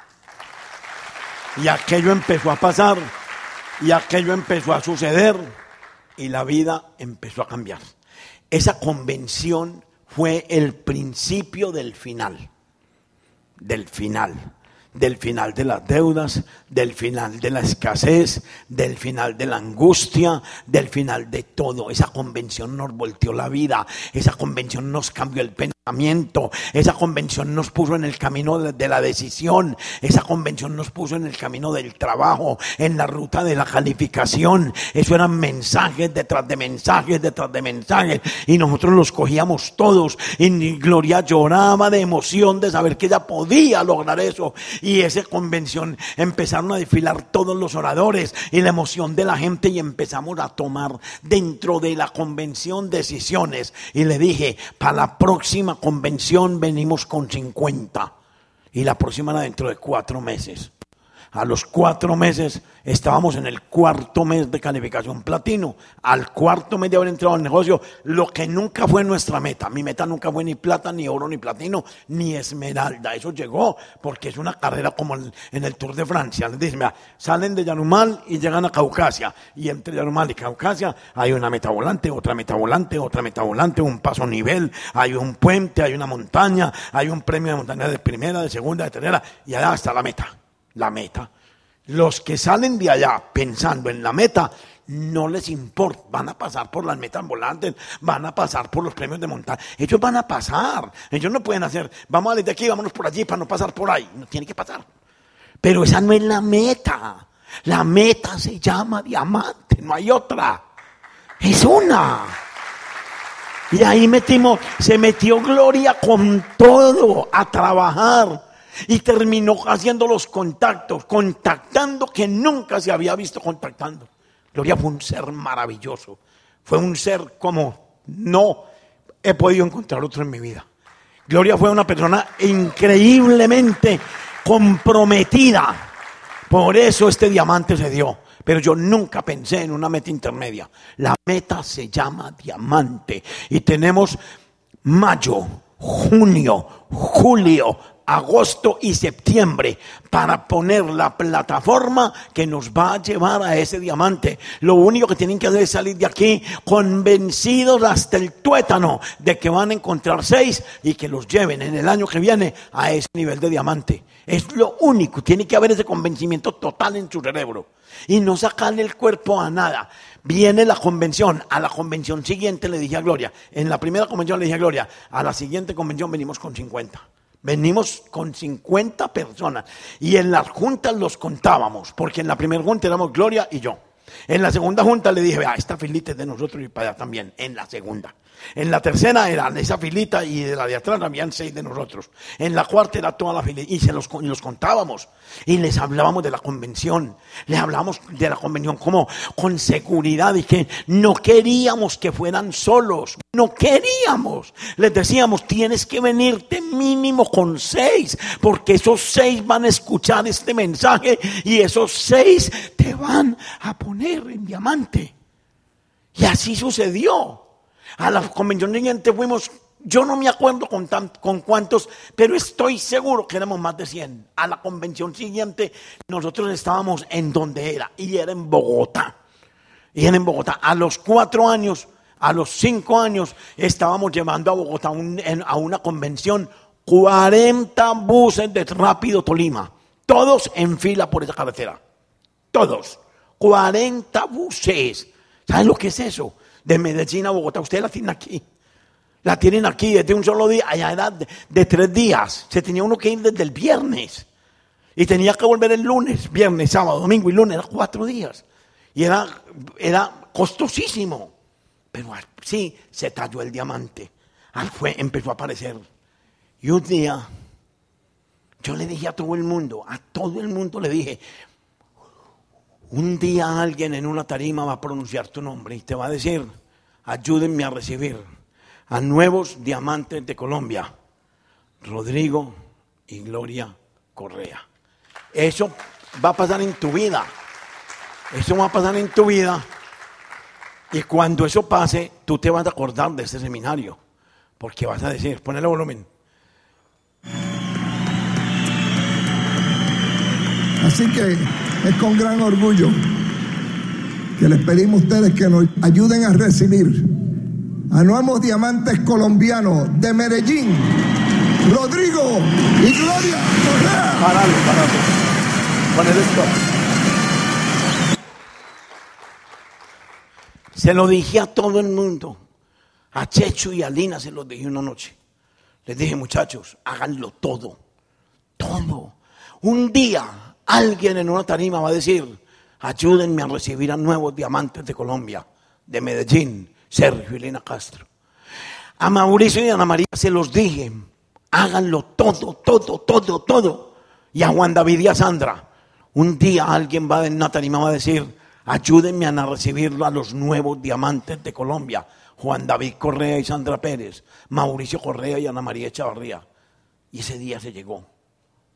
Y aquello empezó a pasar, y aquello empezó a suceder, y la vida empezó a cambiar. Esa convención fue el principio del final. Del final de las deudas, del final de la escasez, del final de la angustia, del final de todo. Esa convención nos volteó la vida, esa convención nos cambió el pensamiento, esa convención nos puso en el camino de la decisión, esa convención nos puso en el camino del trabajo, en la ruta de la calificación. Eso eran mensajes detrás de mensajes, detrás de mensajes, y nosotros los cogíamos todos, y Gloria lloraba de emoción de saber que ella podía lograr eso. Y esa convención empezaron a desfilar todos los oradores y la emoción de la gente, y empezamos a tomar dentro de la convención decisiones. Y le dije, para la próxima convención venimos con 50. y la próxima era dentro de 4 meses. A los 4 meses estábamos en el 4.º mes de calificación platino. Al 4.º mes de haber entrado al negocio, lo que nunca fue nuestra meta. Mi meta nunca fue ni plata, ni oro, ni platino, ni esmeralda. Eso llegó porque es una carrera como en el Tour de Francia. Les dicen, mira, salen de Yarumal y llegan a Caucasia. Y entre Yarumal y Caucasia hay una meta volante, otra meta volante, otra meta volante, un paso nivel, hay un puente, hay una montaña, hay un premio de montaña de primera, de segunda, de tercera, y allá está la meta. La meta. Los que salen de allá pensando en la meta, no les importa, van a pasar por las metas volantes, van a pasar por los premios de montaña. Ellos van a pasar, ellos no pueden hacer, vamos desde aquí, vámonos por allí para no pasar por ahí. No tiene que pasar. Pero esa no es la meta. La meta se llama diamante, no hay otra. Es una. Y ahí se metió Gloria con todo a trabajar. Y terminó haciendo los contactos, contactando que nunca se había visto contactando. Gloria fue un ser maravilloso. Fue un ser como no he podido encontrar otro en mi vida. Gloria fue una persona increíblemente comprometida. Por eso este diamante se dio. Pero yo nunca pensé en una meta intermedia. La meta se llama diamante. Y tenemos mayo, junio, julio, agosto y septiembre para poner la plataforma que nos va a llevar a ese diamante. Lo único que tienen que hacer es salir de aquí convencidos hasta el tuétano de que van a encontrar 6 y que los lleven en el año que viene a ese nivel de diamante. Es lo único, tiene que haber ese convencimiento total en su cerebro y no sacarle el cuerpo a nada. Viene la convención, a la convención siguiente le dije a Gloria, en la primera convención le dije a Gloria, a la siguiente convención venimos con 50. Venimos con 50 personas y en las juntas los contábamos, porque en la primera junta éramos Gloria y yo. En la segunda junta le dije, vea, esta filita es de nosotros y para allá también, en la segunda. En la tercera era esa filita y de la de atrás habían 6 de nosotros. En la cuarta era toda la filita y los contábamos y les hablábamos de la convención. Les hablábamos de la convención como con seguridad y que no queríamos que fueran solos. No queríamos. Les decíamos, tienes que venirte mínimo con 6 porque esos 6 van a escuchar este mensaje y esos 6 te van a poner en diamante. Y así sucedió. A la convención siguiente fuimos, yo no me acuerdo con cuántos, pero estoy seguro que éramos más de 100. A la convención siguiente nosotros estábamos en donde era, y era en Bogotá. Y era en Bogotá. A los 4 años, a los 5 años, estábamos llevando a Bogotá a una convención, 40 buses de Rápido Tolima, todos en fila por esa carretera. Todos, 40 buses. ¿Saben lo que es eso? De Medellín a Bogotá, ustedes la tienen aquí. La tienen aquí desde un solo día, allá era de 3 días. Se tenía uno que ir desde el viernes. Y tenía que volver el lunes, viernes, sábado, domingo y lunes, era 4 días. Y era costosísimo. Pero sí, se talló el diamante. Empezó a aparecer. Y un día, yo le dije a todo el mundo le dije, un día alguien en una tarima va a pronunciar tu nombre y te va a decir, ayúdenme a recibir a nuevos diamantes de Colombia, Rodrigo y Gloria Correa. Eso va a pasar en tu vida. Eso va a pasar en tu vida. Y cuando eso pase, tú te vas a acordar de este seminario. Porque vas a decir, ponle volumen. Así que es con gran orgullo que les pedimos a ustedes que nos ayuden a recibir a nuevos diamantes colombianos de Medellín, Rodrigo y Gloria Correa. Paralo. Ponle esto. Se lo dije a todo el mundo. A Checho y a Lina se los dije una noche. Les dije, muchachos, háganlo todo. Todo. Un día alguien en una tarima va a decir, ayúdenme a recibir a nuevos diamantes de Colombia, de Medellín, Sergio y Lina Castro. A Mauricio y a Ana María se los dije, háganlo todo. Y a Juan David y a Sandra, un día alguien va en una tarima va a decir, ayúdenme a recibir a los nuevos diamantes de Colombia, Juan David Correa y Sandra Pérez, Mauricio Correa y Ana María Echavarría. Y ese día se llegó.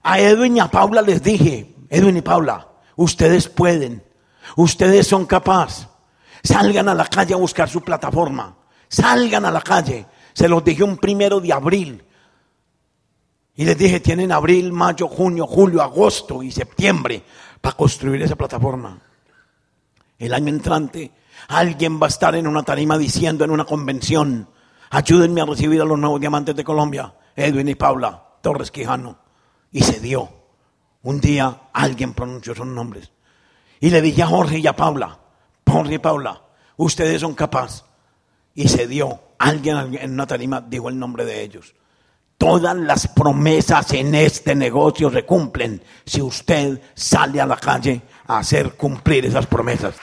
A Edwin y a Paula les dije, Edwin y Paula, ustedes pueden, ustedes son capaces. Salgan a la calle a buscar su plataforma. Salgan a la calle. Se los dije un 1 de abril. Y les dije, tienen abril, mayo, junio, julio, agosto y septiembre para construir esa plataforma. El año entrante, alguien va a estar en una tarima diciendo en una convención, ayúdenme a recibir a los nuevos diamantes de Colombia, Edwin y Paula Torres Quijano. Y se dio. Un día alguien pronunció esos nombres. Y le dije a Jorge y a Paula, Jorge y Paula, ustedes son capaces. Y se dio. Alguien en una tarima dijo el nombre de ellos. Todas las promesas en este negocio se cumplen si usted sale a la calle a hacer cumplir esas promesas.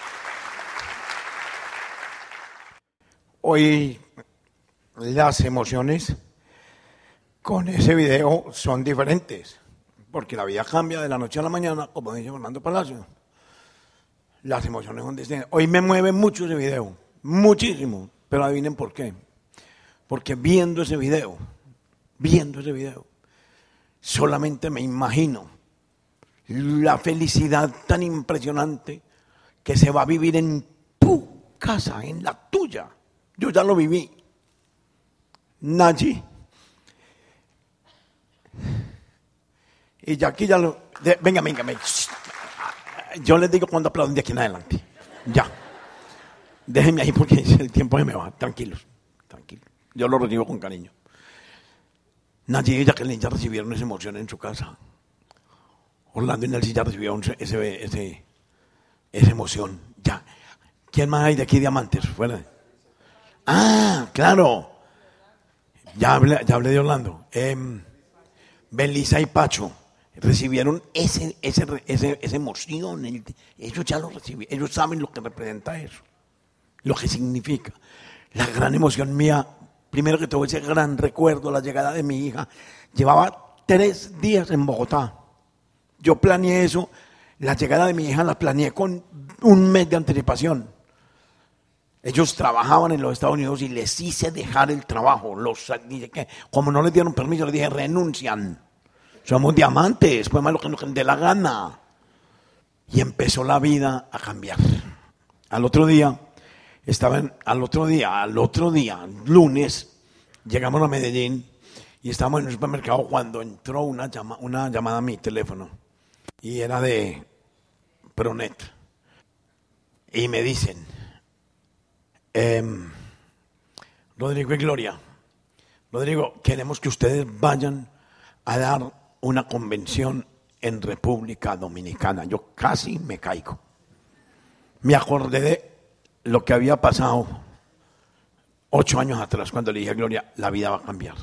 Hoy las emociones con ese video son diferentes, porque la vida cambia de la noche a la mañana, como dice Fernando Palacio. Las emociones son distintas. Hoy me mueve mucho ese video, muchísimo, pero adivinen por qué. Porque viendo ese video, solamente me imagino la felicidad tan impresionante que se va a vivir en tu casa, en la tuya. Yo ya lo viví. Nayi. Y ya aquí ya lo... Venga. Yo les digo cuando aplauden de aquí en adelante. Ya. Déjenme ahí porque el tiempo se me va. Tranquilos. Yo lo recibo con cariño. Nayi y Jacqueline ya recibieron esa emoción en su casa. Orlando y Nelly ya recibieron esa emoción. Ya. ¿Quién más hay de aquí diamantes? Fuera. Ah, claro. Ya hablé de Orlando. Belisa y Pacho recibieron esa emoción. Ellos ya lo recibieron. Ellos saben lo que representa eso. Lo que significa. La gran emoción mía, primero que todo ese gran recuerdo, la llegada de mi hija. Llevaba 3 días en Bogotá. Yo planeé eso. La llegada de mi hija la planeé con 1 mes de anticipación. Ellos trabajaban en los Estados Unidos y les hice dejar el trabajo. Como no les dieron permiso, les dije, renuncian. Somos diamantes, pues más lo que nos dé la gana. Y empezó la vida a cambiar. Al otro día, lunes, llegamos a Medellín y estábamos en el supermercado cuando entró una llamada a mi teléfono. Y era de Pronet. Y me dicen, Rodrigo y Gloria, queremos que ustedes vayan a dar una convención en República Dominicana. Yo casi me caigo. Me acordé de lo que había pasado 8 años atrás cuando le dije a Gloria, la vida va a cambiar.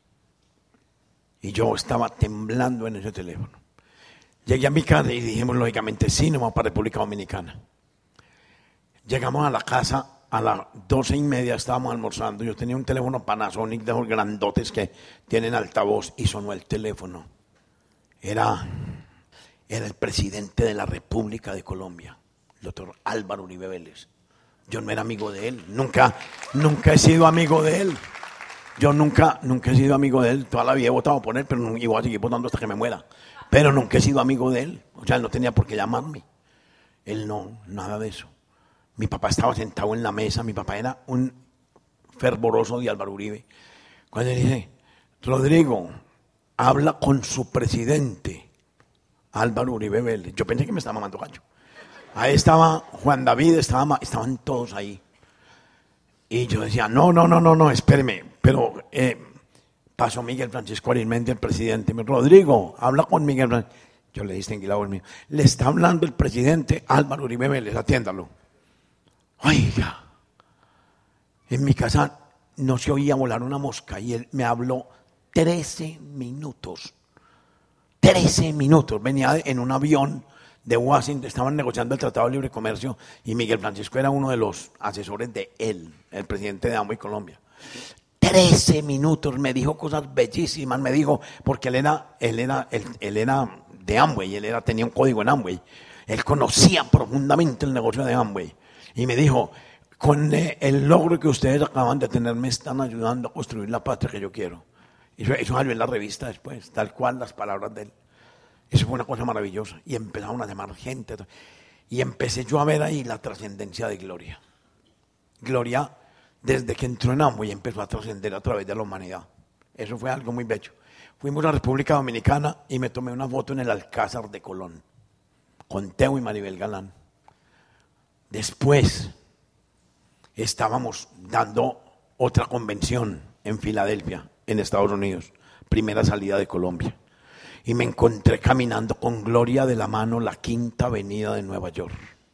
Y yo estaba temblando en ese teléfono. Llegué a mi casa y dijimos lógicamente sí, nos vamos para República Dominicana. Llegamos a la casa. A las 12:30 estábamos almorzando. Yo tenía un teléfono Panasonic de esos grandotes que tienen altavoz y sonó el teléfono. Era el presidente de la República de Colombia, el doctor Álvaro Uribe Vélez. Yo no era amigo de él, nunca he sido amigo de él. Yo nunca he sido amigo de él. Toda la vida he votado por él, pero no iba a seguir votando hasta que me muera. Pero nunca he sido amigo de él. O sea, él no tenía por qué llamarme. Él no, nada de eso. Mi papá estaba sentado en la mesa, mi papá era un fervoroso de Álvaro Uribe. Cuando le dije, Rodrigo, habla con su presidente, Álvaro Uribe Vélez. Yo pensé que me estaba mamando gallo. Ahí estaba Juan David, estaban todos ahí. Y yo decía, no, espéreme. Pero pasó Miguel Francisco Arizmendi, el presidente. Me dijo, Rodrigo, habla con Miguel Francisco. Yo le distinguí la voz mía. Le está hablando el presidente Álvaro Uribe Vélez, atiéndalo. Oiga, en mi casa no se oía volar una mosca y él me habló 13 minutos. 13 minutos. Venía en un avión de Washington, estaban negociando el Tratado de Libre Comercio y Miguel Francisco era uno de los asesores de él, el presidente de Amway Colombia. 13 minutos, me dijo cosas bellísimas, me dijo, porque él era de Amway, tenía un código en Amway. Él conocía profundamente el negocio de Amway. Y me dijo, con el logro que ustedes acaban de tener, me están ayudando a construir la patria que yo quiero. Eso salió en la revista después, tal cual las palabras de él. Eso fue una cosa maravillosa. Y empezaron a llamar gente. Y empecé yo a ver ahí la trascendencia de Gloria. Gloria, desde que entró en Amway, empezó a trascender a través de la humanidad. Eso fue algo muy bello. Fuimos a República Dominicana y me tomé una foto en el Alcázar de Colón, con Teo y Maribel Galán. Después estábamos dando otra convención en Filadelfia, en Estados Unidos, primera salida de Colombia. Y me encontré caminando con Gloria de la mano la Quinta Avenida de Nueva York.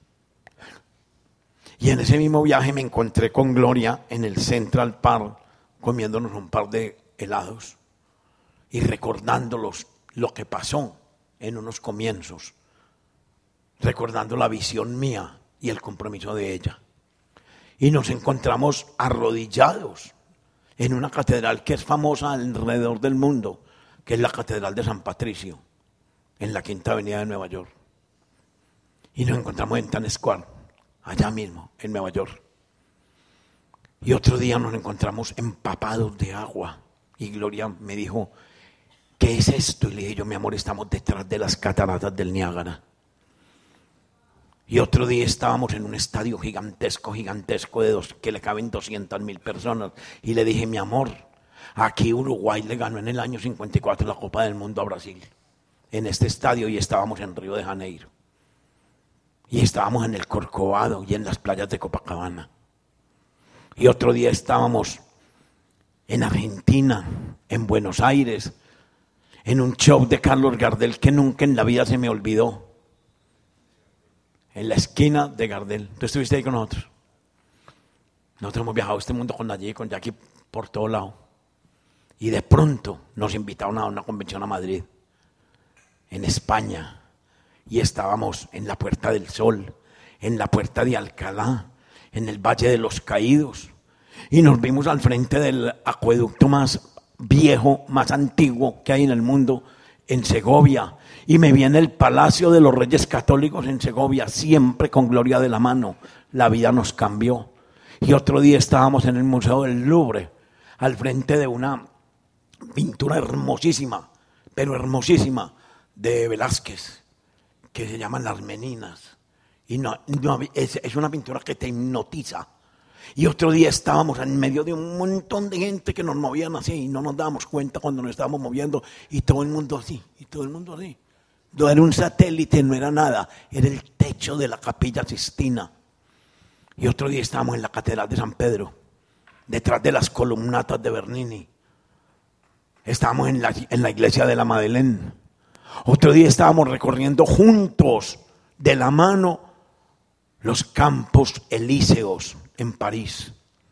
Y en ese mismo viaje me encontré con Gloria en el Central Park, comiéndonos un par de helados y recordándolos lo que pasó en unos comienzos, recordando la visión mía y el compromiso de ella. Y nos encontramos arrodillados en una catedral que es famosa alrededor del mundo, que es la Catedral de San Patricio, en la Quinta Avenida de Nueva York. Y nos encontramos en Times Square, allá mismo, en Nueva York. Y otro día nos encontramos empapados de agua. Y Gloria me dijo, ¿qué es esto? Y le dije yo, mi amor, estamos detrás de las cataratas del Niágara. Y otro día estábamos en un estadio gigantesco, que le caben 200.000 personas. Y le dije, mi amor, aquí Uruguay le ganó en el año 54 la Copa del Mundo a Brasil, en este estadio, y estábamos en Río de Janeiro. Y estábamos en el Corcovado y en las playas de Copacabana. Y otro día estábamos en Argentina, en Buenos Aires, en un show de Carlos Gardel que nunca en la vida se me olvidó. En la esquina de Gardel. ¿Tú estuviste ahí con nosotros? Nosotros hemos viajado este mundo con Allí, con Jackie, por todo lado. Y de pronto nos invitaron a una convención a Madrid, en España. Y estábamos en la Puerta del Sol, en la Puerta de Alcalá, en el Valle de los Caídos. Y nos vimos al frente del acueducto más viejo, más antiguo que hay en el mundo, en Segovia. Y me vi en el Palacio de los Reyes Católicos en Segovia, siempre con Gloria de la mano. La vida nos cambió. Y otro día estábamos en el Museo del Louvre, al frente de una pintura hermosísima, pero hermosísima, de Velázquez, que se llaman Las Meninas. Y es una pintura que te hipnotiza. Y otro día estábamos en medio de un montón de gente que nos movían así y no nos dábamos cuenta cuando nos estábamos moviendo, y todo el mundo así, y todo el mundo así. No era un satélite, no era nada, era el techo de la Capilla Sistina. Y otro día estábamos en la Catedral de San Pedro, detrás de las columnatas de Bernini. Estábamos en la iglesia de la Madeleine. Otro día estábamos recorriendo juntos, de la mano, los Campos Elíseos en París.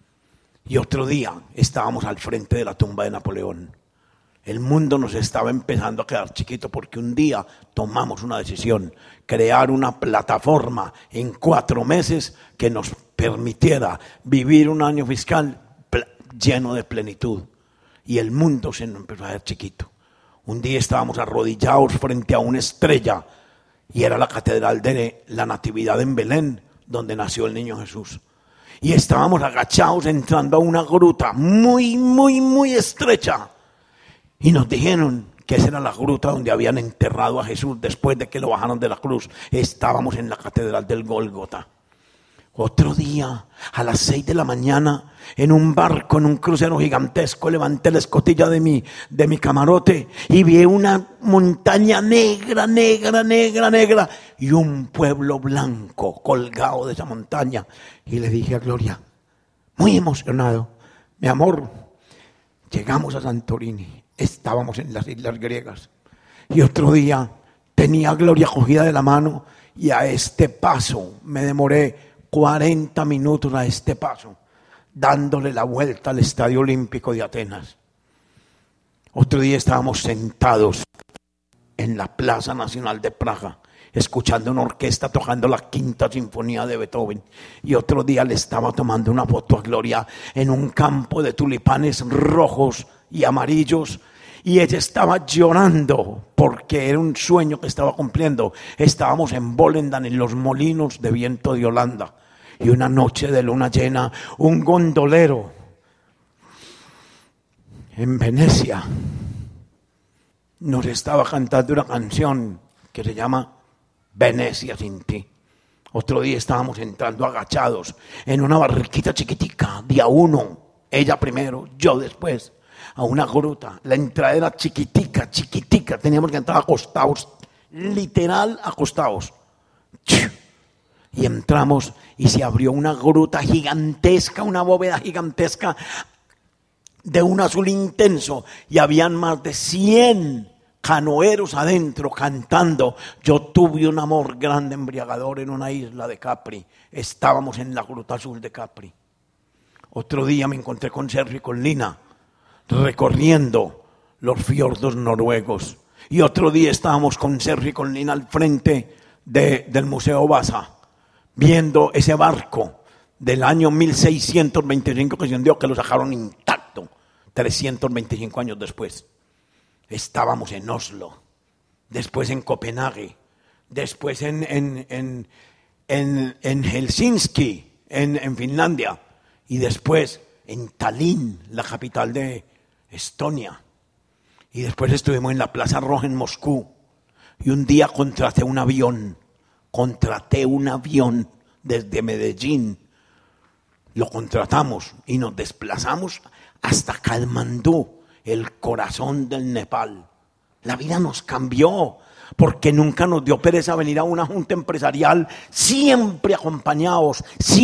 Y otro día estábamos al frente de la tumba de Napoleón. El mundo nos estaba empezando a quedar chiquito porque un día tomamos una decisión, crear una plataforma en 4 meses que nos permitiera vivir un año fiscal lleno de plenitud. Y el mundo se nos empezó a hacer chiquito. Un día estábamos arrodillados frente a una estrella y era la Catedral de la Natividad en Belén, donde nació el niño Jesús. Y estábamos agachados entrando a una gruta muy, muy, muy estrecha. Y nos dijeron que esa era la gruta donde habían enterrado a Jesús después de que lo bajaron de la cruz. Estábamos en la Catedral del Gólgota. Otro día, a las 6 de la mañana, en un barco, en un crucero gigantesco, levanté la escotilla de mi camarote y vi una montaña negra, negra, negra, negra, y un pueblo blanco colgado de esa montaña. Y le dije a Gloria, muy emocionado, mi amor, llegamos a Santorini, estábamos en las islas griegas. Y otro día tenía a Gloria cogida de la mano y a este paso me demoré 40 minutos a este paso, dándole la vuelta al Estadio Olímpico de Atenas. Otro día estábamos sentados en la Plaza Nacional de Praga, escuchando una orquesta tocando la Quinta Sinfonía de Beethoven. Y otro día le estaba tomando una foto a Gloria en un campo de tulipanes rojos y amarillos. Y ella estaba llorando porque era un sueño que estaba cumpliendo. Estábamos en Volendam, en los molinos de viento de Holanda. Y una noche de luna llena, un gondolero en Venecia, nos estaba cantando una canción que se llama Venecia sin ti. Otro día estábamos entrando agachados en una barriquita chiquitica, día uno, ella primero, yo después, a una gruta. La entrada era chiquitica, teníamos que entrar acostados, literal acostados. Y entramos y se abrió una gruta gigantesca, una bóveda gigantesca de un azul intenso, y habían más de 100 canoeros adentro cantando. Yo tuve un amor grande embriagador en una isla de Capri. Estábamos en la gruta azul de Capri. Otro día me encontré con Sergio y con Lina recorriendo los fiordos noruegos. Y otro día estábamos con Sergio y con Lina al frente del Museo Vasa, viendo ese barco del año 1625 que se hundió, que lo sacaron intacto 325 años después. Estábamos en Oslo, después en Copenhague, después en Helsinki, en Finlandia, y después en Tallinn, la capital de Estonia. Y después estuvimos en la Plaza Roja en Moscú. Y un día contraté un avión desde Medellín. Lo contratamos y nos desplazamos hasta Katmandú, el corazón del Nepal. La vida nos cambió porque nunca nos dio pereza venir a una junta empresarial, siempre acompañados,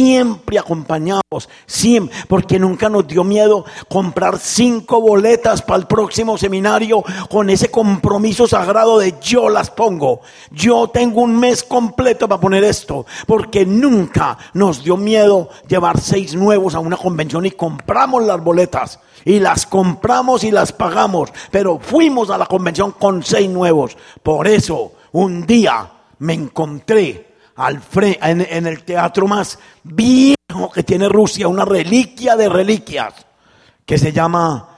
porque nunca nos dio miedo comprar 5 boletas para el próximo seminario con ese compromiso sagrado de yo las pongo. Yo tengo un mes completo para poner esto, porque nunca nos dio miedo llevar 6 nuevos a una convención y compramos las boletas. Y las compramos y las pagamos, pero fuimos a la convención con 6 nuevos. Por eso, un día me encontré en el teatro más viejo que tiene Rusia, una reliquia de reliquias, que se llama,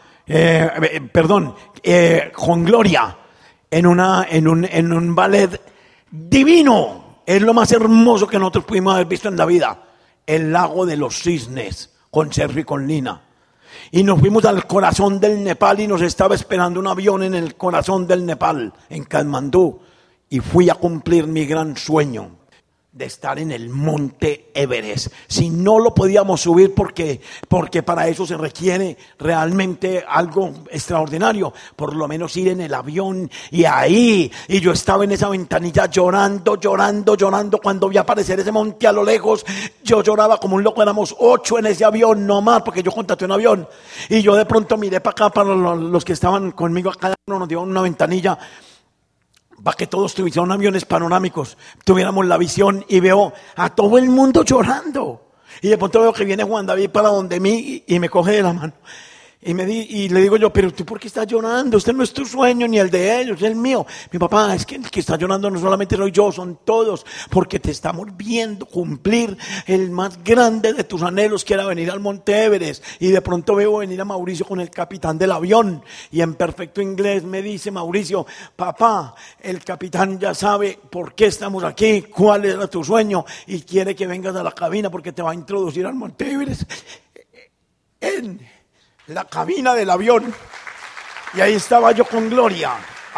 Con Gloria, en un ballet divino. Es lo más hermoso que nosotros pudimos haber visto en la vida. El Lago de los Cisnes, con Sergio y con Lina. Y nos fuimos al corazón del Nepal y nos estaba esperando un avión en el corazón del Nepal, en Katmandú. Y fui a cumplir mi gran sueño de estar en el monte Everest. Si no lo podíamos subir porque para eso se requiere realmente algo extraordinario, por lo menos ir en el avión. Y yo estaba en esa ventanilla llorando cuando vi aparecer ese monte a lo lejos. Yo lloraba como un loco. Éramos 8 en ese avión, no más, porque yo contraté un avión. Y yo de pronto miré para acá, para los que estaban conmigo acá, nos dieron una ventanilla para que todos tuviéramos aviones panorámicos, tuviéramos la visión, y veo a todo el mundo llorando. Y de pronto veo que viene Juan David para donde mí y me coge de la mano. Y le digo yo, pero ¿tú por qué estás llorando? Este no es tu sueño ni el de ellos, es el mío. Mi papá, es que el que está llorando no solamente soy yo, son todos, porque te estamos viendo cumplir el más grande de tus anhelos, que era venir al Monte Everest. Y de pronto veo venir a Mauricio con el capitán del avión, y en perfecto inglés me dice Mauricio: papá, el capitán ya sabe por qué estamos aquí, cuál era tu sueño, y quiere que vengas a la cabina porque te va a introducir al Monte Everest. En la cabina del avión, y ahí estaba yo con Gloria,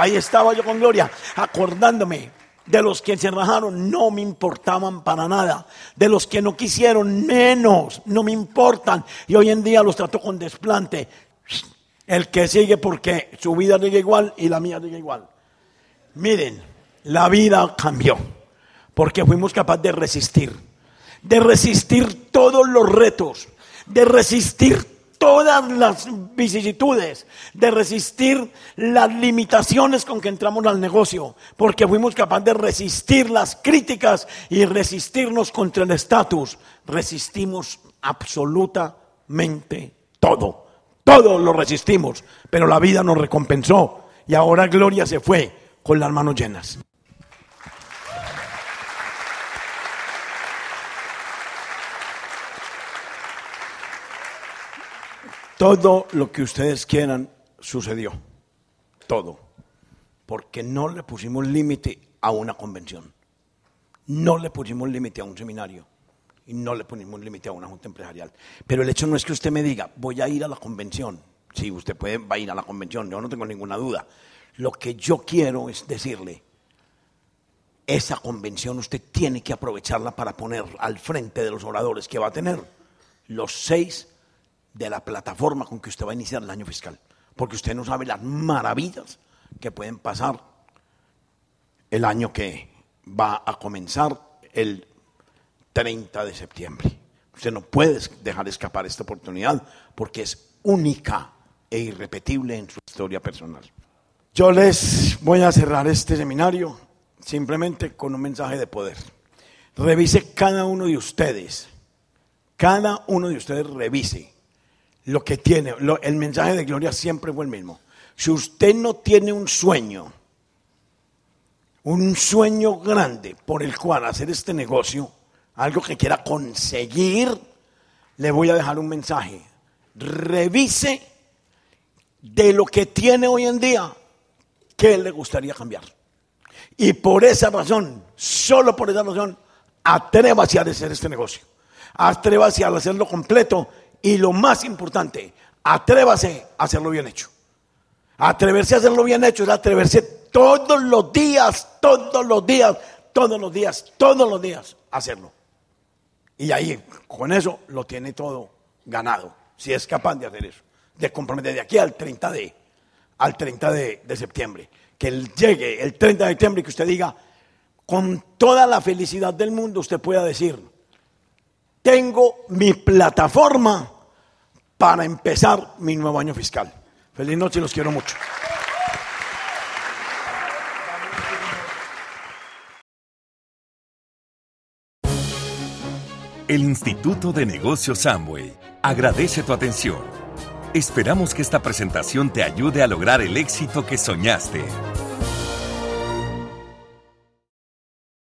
acordándome de los que se rajaron, no me importaban para nada, de los que no quisieron, menos, no me importan, y hoy en día los trato con desplante. El que sigue, porque su vida sigue igual y la mía sigue igual. Miren, la vida cambió porque fuimos capaces de resistir todos los retos, de resistir todas las vicisitudes, de resistir las limitaciones con que entramos al negocio, porque fuimos capaces de resistir las críticas y resistirnos contra el estatus. Resistimos absolutamente todo lo resistimos, pero la vida nos recompensó y ahora Gloria se fue con las manos llenas. Todo lo que ustedes quieran sucedió, todo, porque no le pusimos límite a una convención, no le pusimos límite a un seminario y no le pusimos límite a una junta empresarial. Pero el hecho no es que usted me diga, voy a ir a la convención. Sí, usted va a ir a la convención, yo no tengo ninguna duda. Lo que yo quiero es decirle, esa convención usted tiene que aprovecharla para poner al frente de los oradores que va a tener los 6 de la plataforma con que usted va a iniciar el año fiscal. Porque usted no sabe las maravillas que pueden pasar el año que va a comenzar el 30 de septiembre. Usted no puede dejar escapar esta oportunidad porque es única e irrepetible en su historia personal. Yo les voy a cerrar este seminario simplemente con un mensaje de poder. Revise cada uno de ustedes revise lo que tiene. El mensaje de Gloria siempre fue el mismo. Si usted no tiene un sueño grande por el cual hacer este negocio, algo que quiera conseguir, le voy a dejar un mensaje. Revise de lo que tiene hoy en día, ¿qué le gustaría cambiar? Y por esa razón, solo por esa razón, atrévase a hacer este negocio. Atrévase a hacerlo completo y lo más importante, atrévase a hacerlo bien hecho. Atreverse a hacerlo bien hecho es atreverse todos los días a hacerlo. Y ahí, con eso, lo tiene todo ganado, si es capaz de hacer eso. De comprometer de aquí al 30 de septiembre. Que llegue el 30 de septiembre y que usted diga, con toda la felicidad del mundo, usted pueda decir, tengo mi plataforma para empezar mi nuevo año fiscal. Feliz noche y los quiero mucho. El Instituto de Negocios Amway agradece tu atención. Esperamos que esta presentación te ayude a lograr el éxito que soñaste.